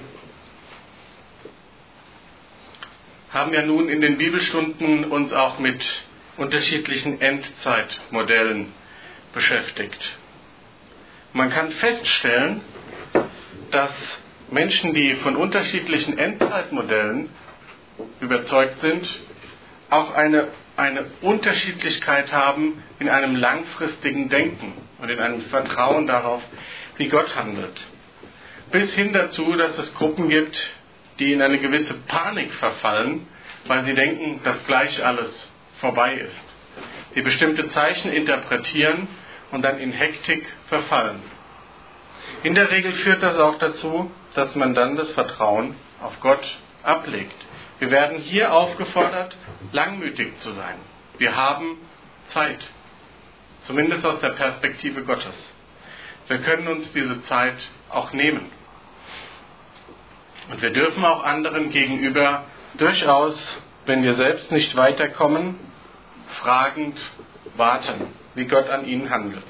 haben ja nun in den Bibelstunden uns auch mit unterschiedlichen Endzeitmodellen beschäftigt. Man kann feststellen, dass Menschen, die von unterschiedlichen Endzeitmodellen überzeugt sind, auch eine Unterschiedlichkeit haben in einem langfristigen Denken und in einem Vertrauen darauf, wie Gott handelt. Bis hin dazu, dass es Gruppen gibt, die in eine gewisse Panik verfallen, weil sie denken, dass gleich alles vorbei ist. Die bestimmte Zeichen interpretieren und dann in Hektik verfallen. In der Regel führt das auch dazu, dass man dann das Vertrauen auf Gott ablegt. Wir werden hier aufgefordert, langmütig zu sein. Wir haben Zeit, zumindest aus der Perspektive Gottes. Wir können uns diese Zeit auch nehmen. Und wir dürfen auch anderen gegenüber durchaus, wenn wir selbst nicht weiterkommen, fragend warten, wie Gott an ihnen handelt.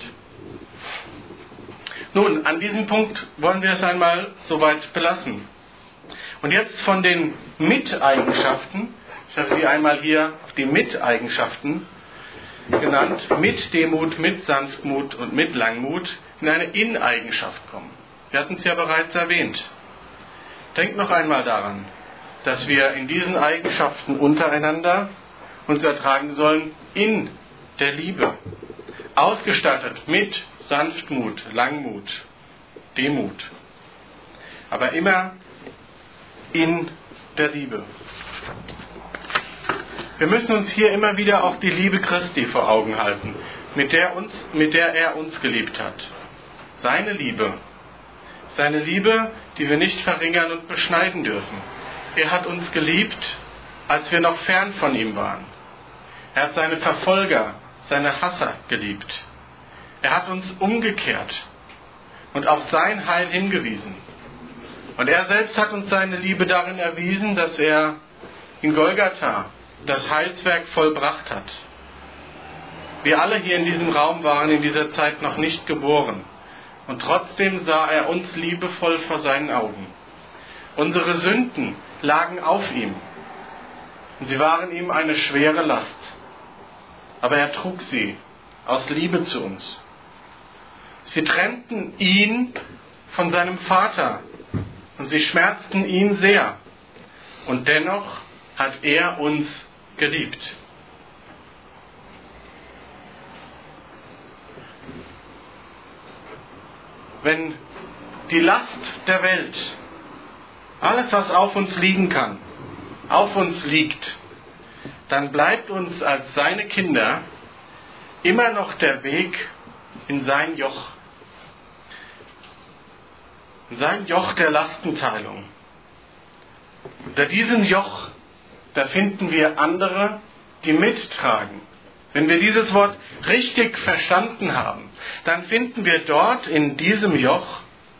Nun, an diesem Punkt wollen wir es einmal soweit belassen. Und jetzt von den Miteigenschaften, ich habe sie einmal hier auf die Miteigenschaften genannt, mit Demut, mit Sanftmut und mit Langmut, in eine Ineigenschaft kommen. Wir hatten es ja bereits erwähnt. Denkt noch einmal daran, dass wir in diesen Eigenschaften untereinander uns ertragen sollen in der Liebe. Ausgestattet mit Sanftmut, Langmut, Demut. Aber immer in der Liebe. Wir müssen uns hier immer wieder auch die Liebe Christi vor Augen halten, mit der er uns geliebt hat. Seine Liebe, die wir nicht verringern und beschneiden dürfen. Er hat uns geliebt, als wir noch fern von ihm waren. Er hat seine Verfolger, seine Hasser geliebt. Er hat uns umgekehrt und auf sein Heil hingewiesen. Und er selbst hat uns seine Liebe darin erwiesen, dass er in Golgatha das Heilswerk vollbracht hat. Wir alle hier in diesem Raum waren in dieser Zeit noch nicht geboren. Und trotzdem sah er uns liebevoll vor seinen Augen. Unsere Sünden lagen auf ihm. Und sie waren ihm eine schwere Last. Aber er trug sie aus Liebe zu uns. Sie trennten ihn von seinem Vater. Und sie schmerzten ihn sehr. Und dennoch hat er uns geliebt. Wenn die Last der Welt, alles was auf uns liegen kann, auf uns liegt, dann bleibt uns als seine Kinder immer noch der Weg in sein Joch. In sein Joch der Lastenteilung. Unter diesem Joch, da finden wir andere, die mittragen. Wenn wir dieses Wort richtig verstanden haben, dann finden wir dort in diesem Joch,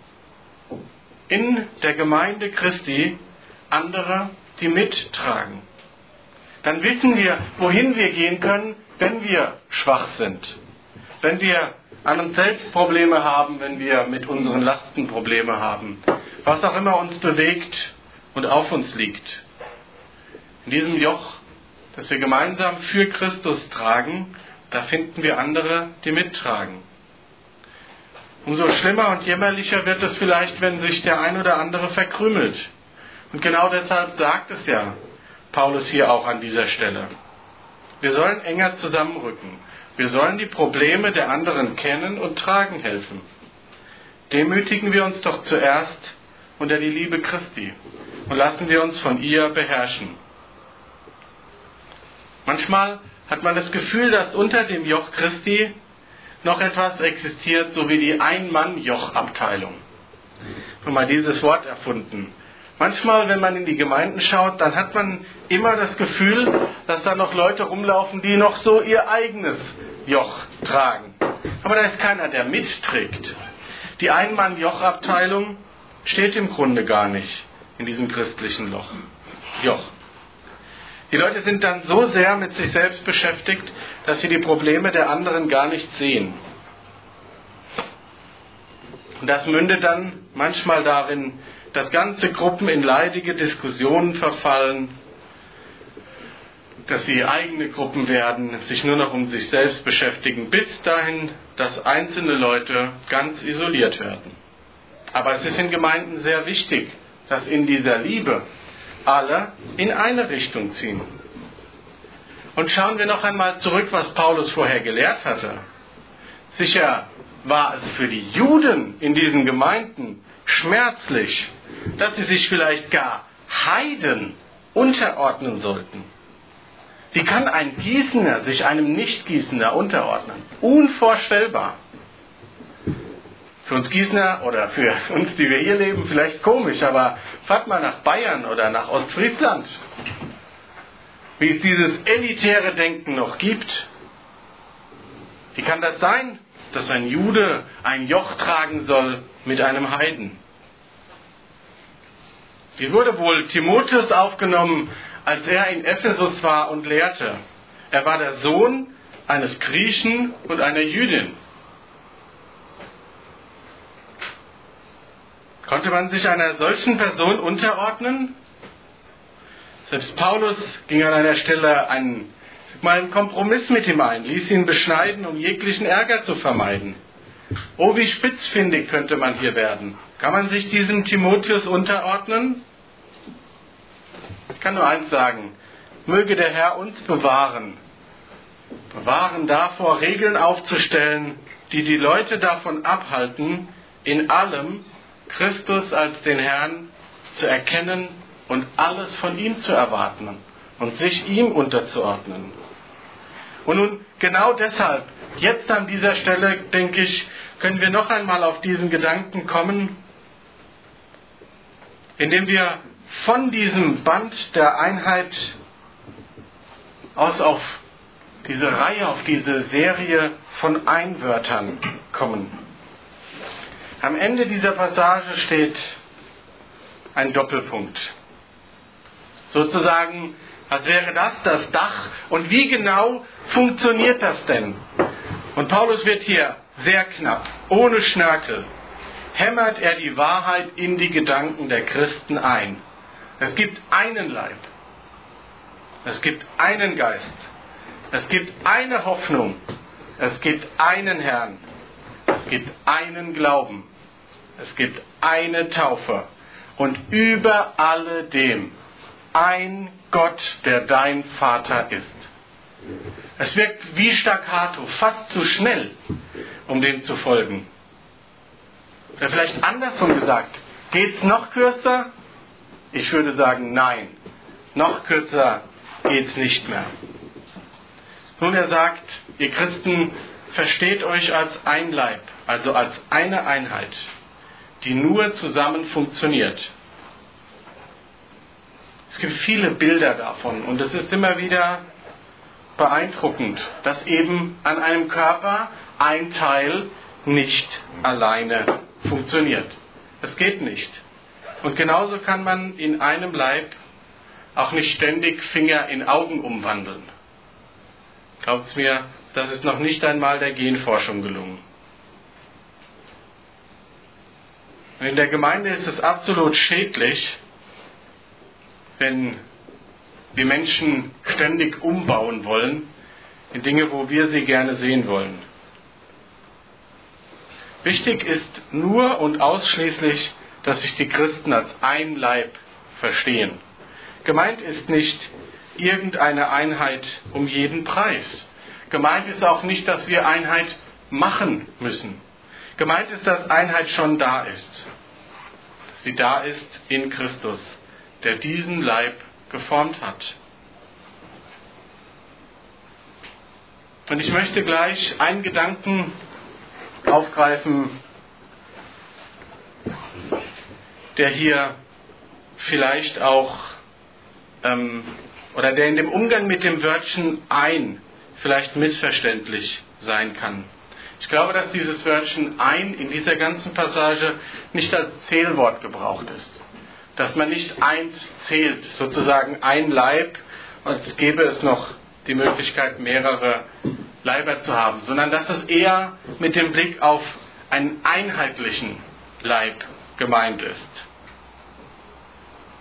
in der Gemeinde Christi, andere, die mittragen. Dann wissen wir, wohin wir gehen können, wenn wir schwach sind. Wenn wir an uns selbst Probleme haben, wenn wir mit unseren Lasten Probleme haben. Was auch immer uns bewegt und auf uns liegt. In diesem Joch, das wir gemeinsam für Christus tragen, da finden wir andere, die mittragen. Umso schlimmer und jämmerlicher wird es vielleicht, wenn sich der ein oder andere verkrümelt. Und genau deshalb sagt es ja Paulus hier auch an dieser Stelle. Wir sollen enger zusammenrücken. Wir sollen die Probleme der anderen kennen und tragen helfen. Demütigen wir uns doch zuerst unter die Liebe Christi und lassen wir uns von ihr beherrschen. Manchmal hat man das Gefühl, dass unter dem Joch Christi noch etwas existiert, so wie die Ein-Mann-Joch-Abteilung. Schon mal dieses Wort erfunden. Manchmal, wenn man in die Gemeinden schaut, dann hat man immer das Gefühl, dass da noch Leute rumlaufen, die noch so ihr eigenes Joch tragen. Aber da ist keiner, der mitträgt. Die Ein-Mann-Joch-Abteilung steht im Grunde gar nicht in diesem christlichen Joch. Die Leute sind dann so sehr mit sich selbst beschäftigt, dass sie die Probleme der anderen gar nicht sehen. Und das mündet dann manchmal darin, dass ganze Gruppen in leidige Diskussionen verfallen dass sie eigene Gruppen werden, sich nur noch um sich selbst beschäftigen, bis dahin, dass einzelne Leute ganz isoliert werden. Aber es ist in Gemeinden sehr wichtig, dass in dieser Liebe alle in eine Richtung ziehen. Und schauen wir noch einmal zurück, was Paulus vorher gelehrt hatte. Sicher war es für die Juden in diesen Gemeinden schmerzlich, dass sie sich vielleicht gar Heiden unterordnen sollten. Wie kann ein Gießener sich einem Nicht-Gießener unterordnen? Unvorstellbar. Für uns Gießener oder für uns, die wir hier leben, vielleicht komisch, aber fahrt mal nach Bayern oder nach Ostfriesland, wie es dieses elitäre Denken noch gibt. Wie kann das sein, dass ein Jude ein Joch tragen soll mit einem Heiden? Wie wurde wohl Timotheus aufgenommen, als er in Ephesus war und lehrte? Er war der Sohn eines Griechen und einer Jüdin. Konnte man sich einer solchen Person unterordnen? Selbst Paulus ging an einer Stelle einen Kompromiss mit ihm ein, ließ ihn beschneiden, um jeglichen Ärger zu vermeiden. Oh, wie spitzfindig könnte man hier werden. Kann man sich diesem Timotheus unterordnen? Ich kann nur eins sagen, möge der Herr uns bewahren davor, Regeln aufzustellen, die die Leute davon abhalten, in allem Christus als den Herrn zu erkennen und alles von ihm zu erwarten und sich ihm unterzuordnen. Und nun, genau deshalb, jetzt an dieser Stelle, denke ich, können wir noch einmal auf diesen Gedanken kommen, indem wir von diesem Band der Einheit aus auf diese Reihe, auf diese Serie von Einwörtern kommen. Am Ende dieser Passage steht ein Doppelpunkt. Sozusagen, als wäre das Dach. Und wie genau funktioniert das denn? Und Paulus wird hier sehr knapp, ohne Schnörkel, hämmert er die Wahrheit in die Gedanken der Christen ein. Es gibt einen Leib. Es gibt einen Geist. Es gibt eine Hoffnung. Es gibt einen Herrn. Es gibt einen Glauben. Es gibt eine Taufe. Und über alledem ein Gott, der dein Vater ist. Es wirkt wie Staccato, fast zu schnell, um dem zu folgen. Oder vielleicht andersrum gesagt, geht's noch kürzer? Ich würde sagen, nein. Noch kürzer geht's nicht mehr. Nun, er sagt, ihr Christen, versteht euch als ein Leib, also als eine Einheit, die nur zusammen funktioniert. Es gibt viele Bilder davon und es ist immer wieder beeindruckend, dass eben an einem Körper ein Teil nicht alleine funktioniert. Es geht nicht. Und genauso kann man in einem Leib auch nicht ständig Finger in Augen umwandeln. Glaubt's mir, das ist noch nicht einmal der Genforschung gelungen. Und in der Gemeinde ist es absolut schädlich, wenn wir Menschen ständig umbauen wollen in Dinge, wo wir sie gerne sehen wollen. Wichtig ist nur und ausschließlich, dass sich die Christen als ein Leib verstehen. Gemeint ist nicht irgendeine Einheit um jeden Preis. Gemeint ist auch nicht, dass wir Einheit machen müssen. Gemeint ist, dass Einheit schon da ist. Dass sie da ist in Christus, der diesen Leib geformt hat. Und ich möchte gleich einen Gedanken aufgreifen, der hier vielleicht auch, oder der in dem Umgang mit dem Wörtchen ein vielleicht missverständlich sein kann. Ich glaube, dass dieses Wörtchen ein in dieser ganzen Passage nicht als Zählwort gebraucht ist. Dass man nicht eins zählt, sozusagen ein Leib, und es gäbe es noch die Möglichkeit, mehrere Leiber zu haben, sondern dass es eher mit dem Blick auf einen einheitlichen Leib gemeint ist.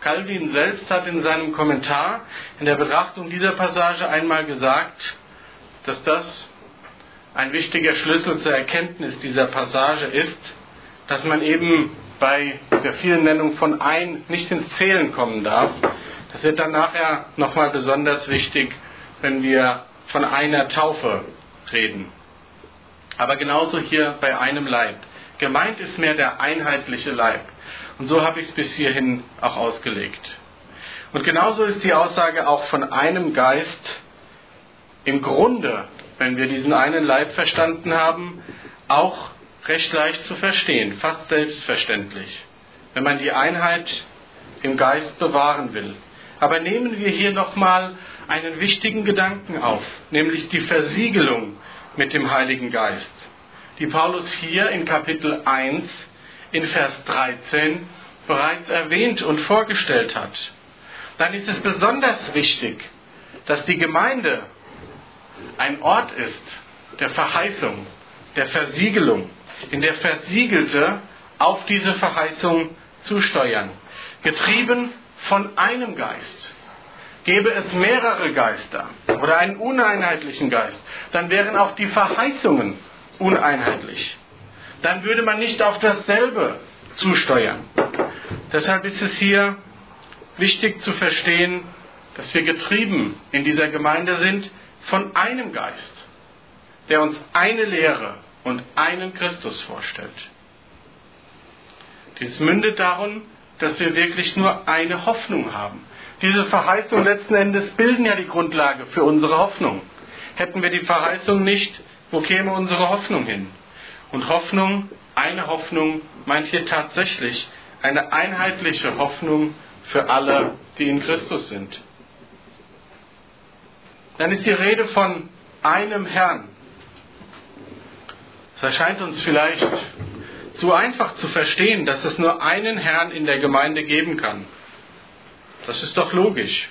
Calvin selbst hat in seinem Kommentar in der Betrachtung dieser Passage einmal gesagt, dass das ein wichtiger Schlüssel zur Erkenntnis dieser Passage ist, dass man eben bei der vielen Nennung von ein nicht ins Zählen kommen darf. Das wird dann nachher nochmal besonders wichtig, wenn wir von einer Taufe reden. Aber genauso hier bei einem Leib. Gemeint ist mehr der einheitliche Leib. Und so habe ich es bis hierhin auch ausgelegt. Und genauso ist die Aussage auch von einem Geist im Grunde, wenn wir diesen einen Leib verstanden haben, auch recht leicht zu verstehen, fast selbstverständlich, wenn man die Einheit im Geist bewahren will. Aber nehmen wir hier nochmal einen wichtigen Gedanken auf, nämlich die Versiegelung mit dem Heiligen Geist, die Paulus hier in Kapitel 1 in Vers 13 bereits erwähnt und vorgestellt hat. Dann ist es besonders wichtig, dass die Gemeinde ein Ort ist der Verheißung, der Versiegelung, in der Versiegelte auf diese Verheißung zusteuern. Getrieben von einem Geist. Gäbe es mehrere Geister oder einen uneinheitlichen Geist, dann wären auch die Verheißungen uneinheitlich. Dann würde man nicht auf dasselbe zusteuern. Deshalb ist es hier wichtig zu verstehen, dass wir getrieben in dieser Gemeinde sind von einem Geist, der uns eine Lehre und einen Christus vorstellt. Dies mündet darin, dass wir wirklich nur eine Hoffnung haben. Diese Verheißungen letzten Endes bilden ja die Grundlage für unsere Hoffnung. Hätten wir die Verheißung nicht, wo käme unsere Hoffnung hin? Und Hoffnung, eine Hoffnung, meint hier tatsächlich eine einheitliche Hoffnung für alle, die in Christus sind. Dann ist die Rede von einem Herrn. Es erscheint uns vielleicht zu einfach zu verstehen, dass es nur einen Herrn in der Gemeinde geben kann. Das ist doch logisch.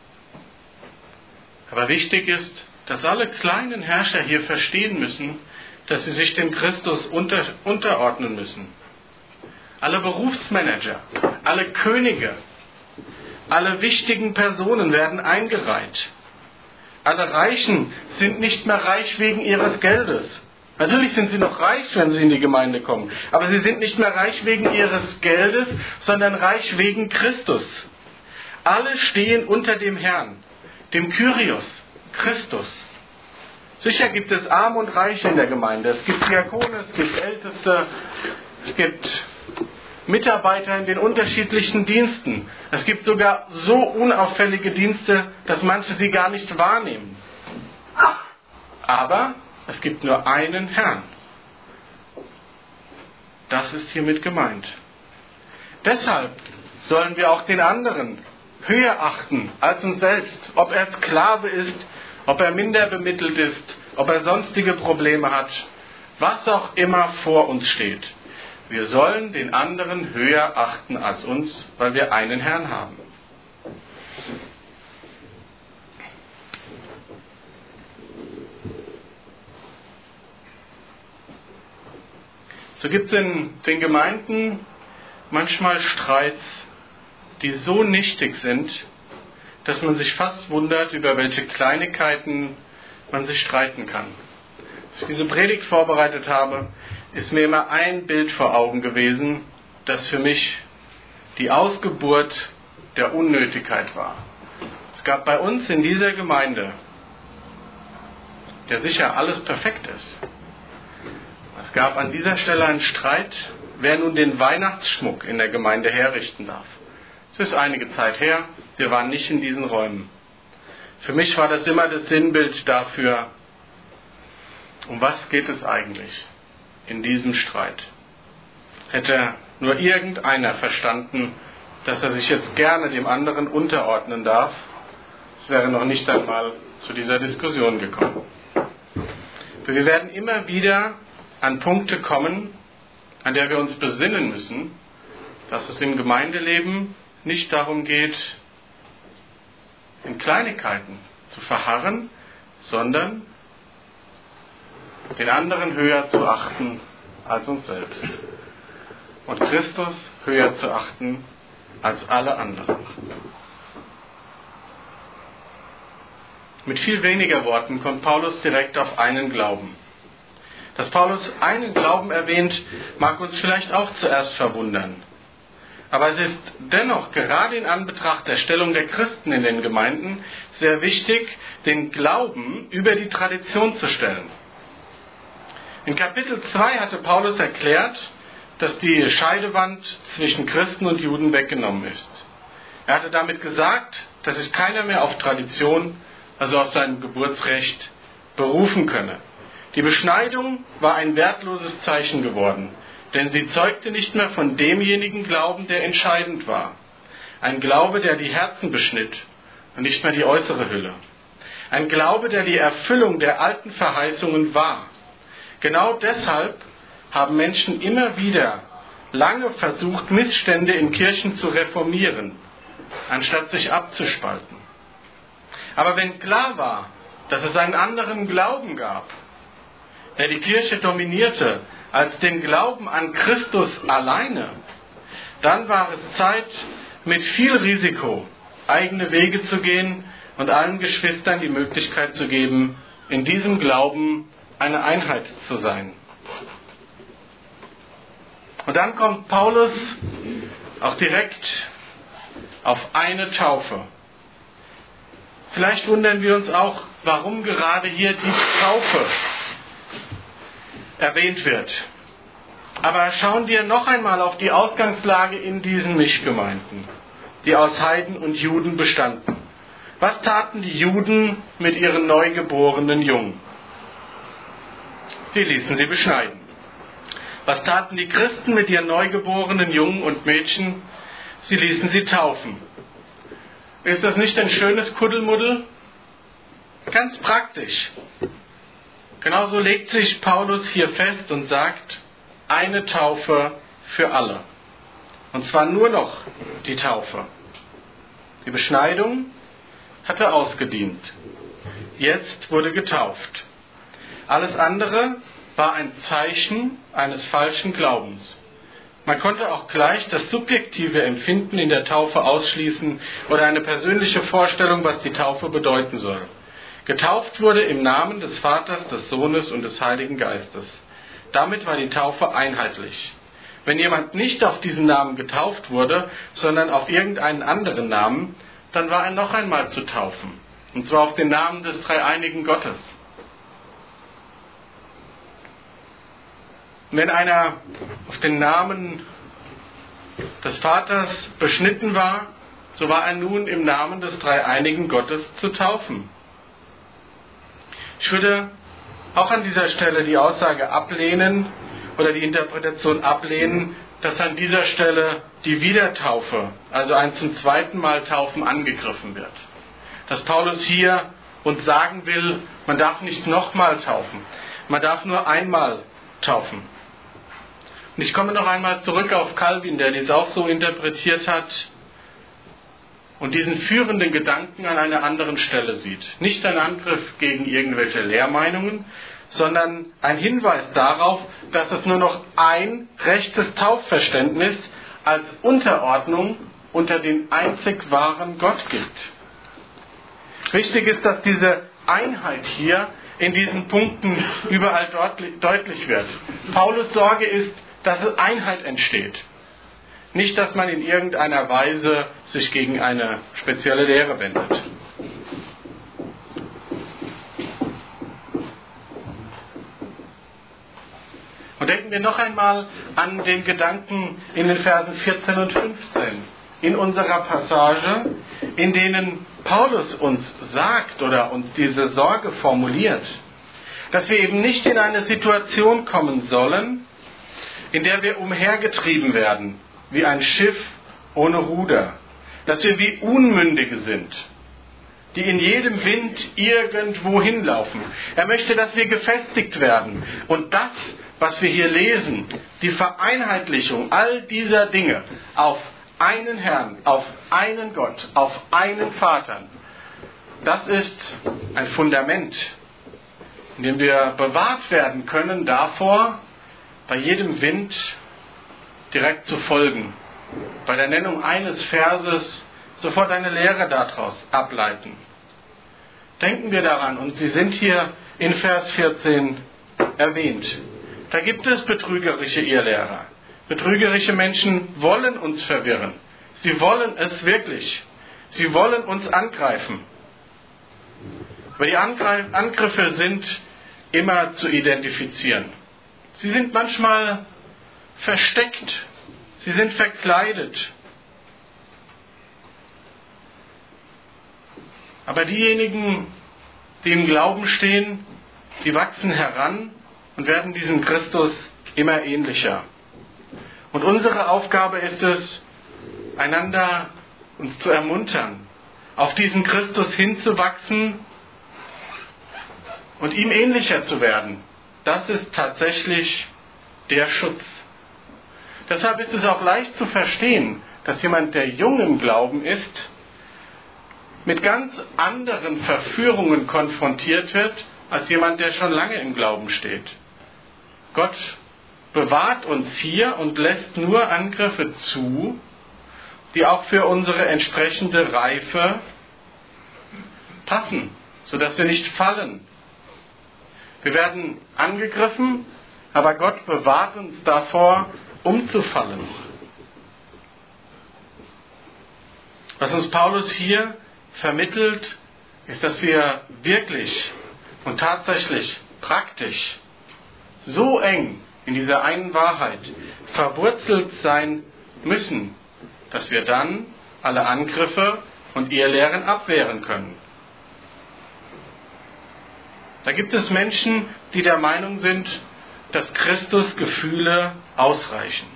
Aber wichtig ist, dass alle kleinen Herrscher hier verstehen müssen, dass sie sich dem Christus unterordnen müssen. Alle Berufsmanager, alle Könige, alle wichtigen Personen werden eingereiht. Alle Reichen sind nicht mehr reich wegen ihres Geldes. Natürlich sind sie noch reich, wenn sie in die Gemeinde kommen. Aber sie sind nicht mehr reich wegen ihres Geldes, sondern reich wegen Christus. Alle stehen unter dem Herrn, dem Kyrios, Christus. Sicher gibt es Arme und Reiche in der Gemeinde. Es gibt Diakone, es gibt Älteste, es gibt Mitarbeiter in den unterschiedlichen Diensten. Es gibt sogar so unauffällige Dienste, dass manche sie gar nicht wahrnehmen. Aber es gibt nur einen Herrn. Das ist hiermit gemeint. Deshalb sollen wir auch den anderen höher achten als uns selbst, ob er Sklave ist, ob er minder bemittelt ist, ob er sonstige Probleme hat, was auch immer vor uns steht. Wir sollen den anderen höher achten als uns, weil wir einen Herrn haben. So gibt es in den Gemeinden manchmal Streits, die so nichtig sind, dass man sich fast wundert, über welche Kleinigkeiten man sich streiten kann. Als ich diese Predigt vorbereitet habe, ist mir immer ein Bild vor Augen gewesen, das für mich die Ausgeburt der Unnötigkeit war. Es gab bei uns in dieser Gemeinde, der sicher alles perfekt ist, es gab an dieser Stelle einen Streit, wer nun den Weihnachtsschmuck in der Gemeinde herrichten darf. Es ist einige Zeit her, wir waren nicht in diesen Räumen. Für mich war das immer das Sinnbild dafür, um was geht es eigentlich in diesem Streit. Hätte nur irgendeiner verstanden, dass er sich jetzt gerne dem anderen unterordnen darf, es wäre noch nicht einmal zu dieser Diskussion gekommen. Wir werden immer wieder an Punkte kommen, an der wir uns besinnen müssen, dass es im Gemeindeleben nicht darum geht, in Kleinigkeiten zu verharren, sondern den anderen höher zu achten als uns selbst. Und Christus höher zu achten als alle anderen. Mit viel weniger Worten kommt Paulus direkt auf einen Glauben. Dass Paulus einen Glauben erwähnt, mag uns vielleicht auch zuerst verwundern. Aber es ist dennoch gerade in Anbetracht der Stellung der Christen in den Gemeinden sehr wichtig, den Glauben über die Tradition zu stellen. In Kapitel 2 hatte Paulus erklärt, dass die Scheidewand zwischen Christen und Juden weggenommen ist. Er hatte damit gesagt, dass sich keiner mehr auf Tradition, also auf sein Geburtsrecht, berufen könne. Die Beschneidung war ein wertloses Zeichen geworden, denn sie zeugte nicht mehr von demjenigen Glauben, der entscheidend war. Ein Glaube, der die Herzen beschnitt und nicht mehr die äußere Hülle. Ein Glaube, der die Erfüllung der alten Verheißungen war. Genau deshalb haben Menschen immer wieder lange versucht, Missstände in Kirchen zu reformieren, anstatt sich abzuspalten. Aber wenn klar war, dass es einen anderen Glauben gab, der die Kirche dominierte, als den Glauben an Christus alleine, dann war es Zeit, mit viel Risiko eigene Wege zu gehen und allen Geschwistern die Möglichkeit zu geben, in diesem Glauben eine Einheit zu sein. Und dann kommt Paulus auch direkt auf eine Taufe. Vielleicht wundern wir uns auch, warum gerade hier die Taufe erwähnt wird. Aber schauen wir noch einmal auf die Ausgangslage in diesen Mischgemeinden, die aus Heiden und Juden bestanden. Was taten die Juden mit ihren neugeborenen Jungen? Sie ließen sie beschneiden. Was taten die Christen mit ihren neugeborenen Jungen und Mädchen? Sie ließen sie taufen. Ist das nicht ein schönes Kuddelmuddel? Ganz praktisch. Genauso legt sich Paulus hier fest und sagt, eine Taufe für alle. Und zwar nur noch die Taufe. Die Beschneidung hatte ausgedient. Jetzt wurde getauft. Alles andere war ein Zeichen eines falschen Glaubens. Man konnte auch gleich das subjektive Empfinden in der Taufe ausschließen oder eine persönliche Vorstellung, was die Taufe bedeuten soll. Getauft wurde im Namen des Vaters, des Sohnes und des Heiligen Geistes. Damit war die Taufe einheitlich. Wenn jemand nicht auf diesen Namen getauft wurde, sondern auf irgendeinen anderen Namen, dann war er noch einmal zu taufen. Und zwar auf den Namen des dreieinigen Gottes. Wenn einer auf den Namen des Vaters beschnitten war, so war er nun im Namen des dreieinigen Gottes zu taufen. Ich würde auch an dieser Stelle die Aussage ablehnen oder die Interpretation ablehnen, dass an dieser Stelle die Wiedertaufe, also ein zum zweiten Mal Taufen, angegriffen wird. Dass Paulus hier uns sagen will, man darf nicht nochmal taufen, man darf nur einmal taufen. Und ich komme noch einmal zurück auf Calvin, der dies auch so interpretiert hat und diesen führenden Gedanken an einer anderen Stelle sieht. Nicht ein Angriff gegen irgendwelche Lehrmeinungen, sondern ein Hinweis darauf, dass es nur noch ein rechtes Taufverständnis als Unterordnung unter den einzig wahren Gott gibt. Wichtig ist, dass diese Einheit hier in diesen Punkten überall deutlich wird. Paulus' Sorge ist, dass Einheit entsteht. Nicht, dass man in irgendeiner Weise sich gegen eine spezielle Lehre wendet. Und denken wir noch einmal an den Gedanken in den Versen 14 und 15 in unserer Passage, in denen Paulus uns sagt oder uns diese Sorge formuliert, dass wir eben nicht in eine Situation kommen sollen, in der wir umhergetrieben werden, wie ein Schiff ohne Ruder, dass wir wie Unmündige sind, die in jedem Wind irgendwo hinlaufen. Er möchte, dass wir gefestigt werden. Und das, was wir hier lesen, die Vereinheitlichung all dieser Dinge auf einen Herrn, auf einen Gott, auf einen Vater, das ist ein Fundament, in dem wir bewahrt werden können davor, bei jedem Wind direkt zu folgen bei der Nennung eines Verses sofort eine Lehre daraus ableiten. Denken wir daran, und sie sind hier in Vers 14 erwähnt. Da gibt es betrügerische Irrlehrer. Betrügerische Menschen wollen uns verwirren. Sie wollen es wirklich. Sie wollen uns angreifen. Aber die Angriffe sind immer zu identifizieren. Sie sind manchmal versteckt. Sie sind verkleidet. Aber diejenigen, die im Glauben stehen, die wachsen heran und werden diesem Christus immer ähnlicher. Und unsere Aufgabe ist es, einander uns zu ermuntern, auf diesen Christus hinzuwachsen und ihm ähnlicher zu werden. Das ist tatsächlich der Schutz. Deshalb ist es auch leicht zu verstehen, dass jemand, der jung im Glauben ist, mit ganz anderen Verführungen konfrontiert wird, als jemand, der schon lange im Glauben steht. Gott bewahrt uns hier und lässt nur Angriffe zu, die auch für unsere entsprechende Reife passen, sodass wir nicht fallen. Wir werden angegriffen, aber Gott bewahrt uns davor, umzufallen. Was uns Paulus hier vermittelt, ist, dass wir wirklich und tatsächlich praktisch so eng in dieser einen Wahrheit verwurzelt sein müssen, dass wir dann alle Angriffe und Irrlehren abwehren können. Da gibt es Menschen, die der Meinung sind, dass Christus Gefühle ausreichen.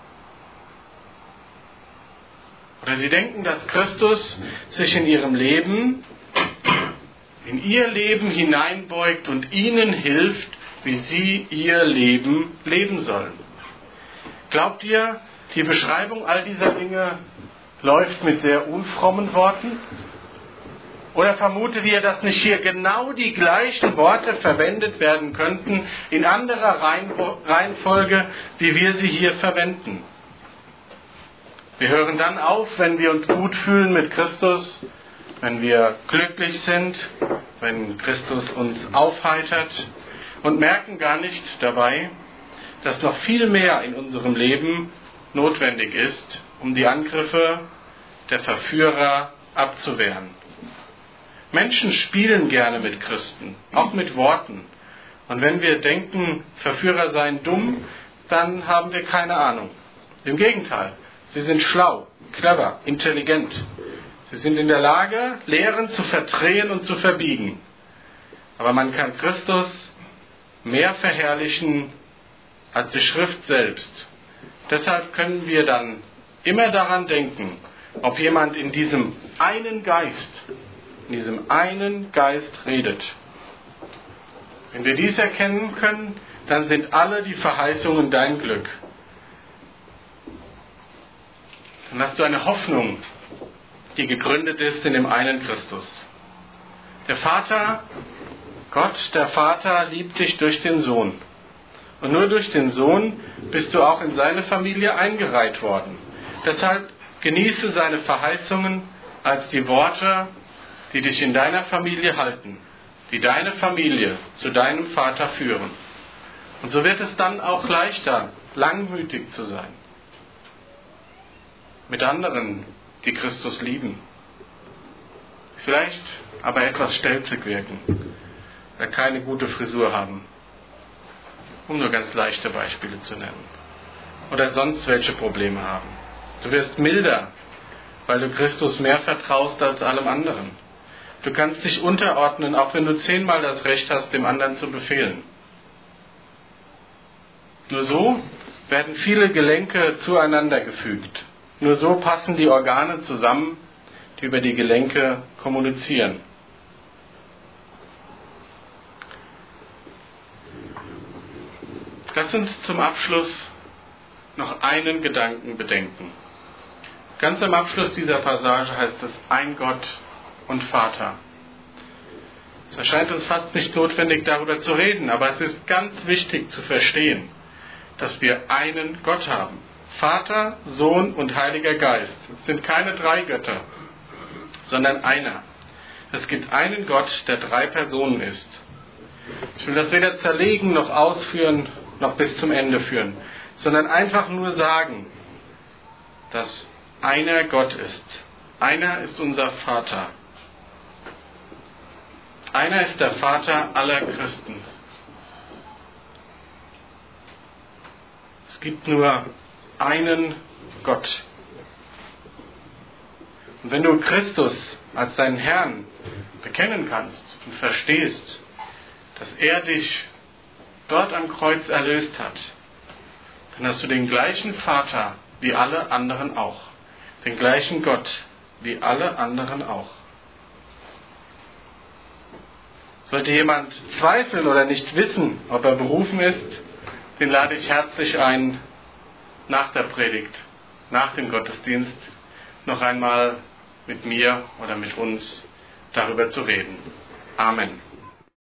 Oder sie denken, dass Christus sich in ihrem Leben, in ihr Leben hineinbeugt und ihnen hilft, wie sie ihr Leben leben sollen. Glaubt ihr, die Beschreibung all dieser Dinge läuft mit sehr unfrommen Worten? Oder vermutet ihr, dass nicht hier genau die gleichen Worte verwendet werden könnten, in anderer Reihenfolge, wie wir sie hier verwenden? Wir hören dann auf, wenn wir uns gut fühlen mit Christus, wenn wir glücklich sind, wenn Christus uns aufheitert und merken gar nicht dabei, dass noch viel mehr in unserem Leben notwendig ist, um die Angriffe der Verführer abzuwehren. Menschen spielen gerne mit Christen, auch mit Worten. Und wenn wir denken, Verführer seien dumm, dann haben wir keine Ahnung. Im Gegenteil, sie sind schlau, clever, intelligent. Sie sind in der Lage, Lehren zu verdrehen und zu verbiegen. Aber man kann Christus mehr verherrlichen als die Schrift selbst. Deshalb können wir dann immer daran denken, ob jemand in diesem einen Geist redet. Wenn wir dies erkennen können, dann sind alle die Verheißungen dein Glück. Dann hast du eine Hoffnung, die gegründet ist in dem einen Christus. Der Vater, Gott, der Vater, liebt dich durch den Sohn. Und nur durch den Sohn bist du auch in seine Familie eingereiht worden. Deshalb genieße seine Verheißungen als die Worte, die dich in deiner Familie halten, die deine Familie zu deinem Vater führen. Und so wird es dann auch leichter, langmütig zu sein. Mit anderen, die Christus lieben. Vielleicht aber etwas stelzig wirken, oder keine gute Frisur haben, um nur ganz leichte Beispiele zu nennen. Oder sonst welche Probleme haben. Du wirst milder, weil du Christus mehr vertraust als allem anderen. Du kannst dich unterordnen, auch wenn du 10-mal das Recht hast, dem anderen zu befehlen. Nur so werden viele Gelenke zueinander gefügt. Nur so passen die Organe zusammen, die über die Gelenke kommunizieren. Lass uns zum Abschluss noch einen Gedanken bedenken. Ganz am Abschluss dieser Passage heißt es, ein Gott und Vater. Es erscheint uns fast nicht notwendig, darüber zu reden, aber es ist ganz wichtig zu verstehen, dass wir einen Gott haben. Vater, Sohn und Heiliger Geist. Es sind keine 3 Götter, sondern einer. Es gibt einen Gott, der 3 Personen ist. Ich will das weder zerlegen noch ausführen, noch bis zum Ende führen, sondern einfach nur sagen, dass einer Gott ist. Einer ist unser Vater. Einer ist der Vater aller Christen. Es gibt nur einen Gott. Und wenn du Christus als deinen Herrn bekennen kannst und verstehst, dass er dich dort am Kreuz erlöst hat, dann hast du den gleichen Vater wie alle anderen auch. Den gleichen Gott wie alle anderen auch. Sollte jemand zweifeln oder nicht wissen, ob er berufen ist, den lade ich herzlich ein, nach der Predigt, nach dem Gottesdienst, noch einmal mit mir oder mit uns darüber zu reden. Amen.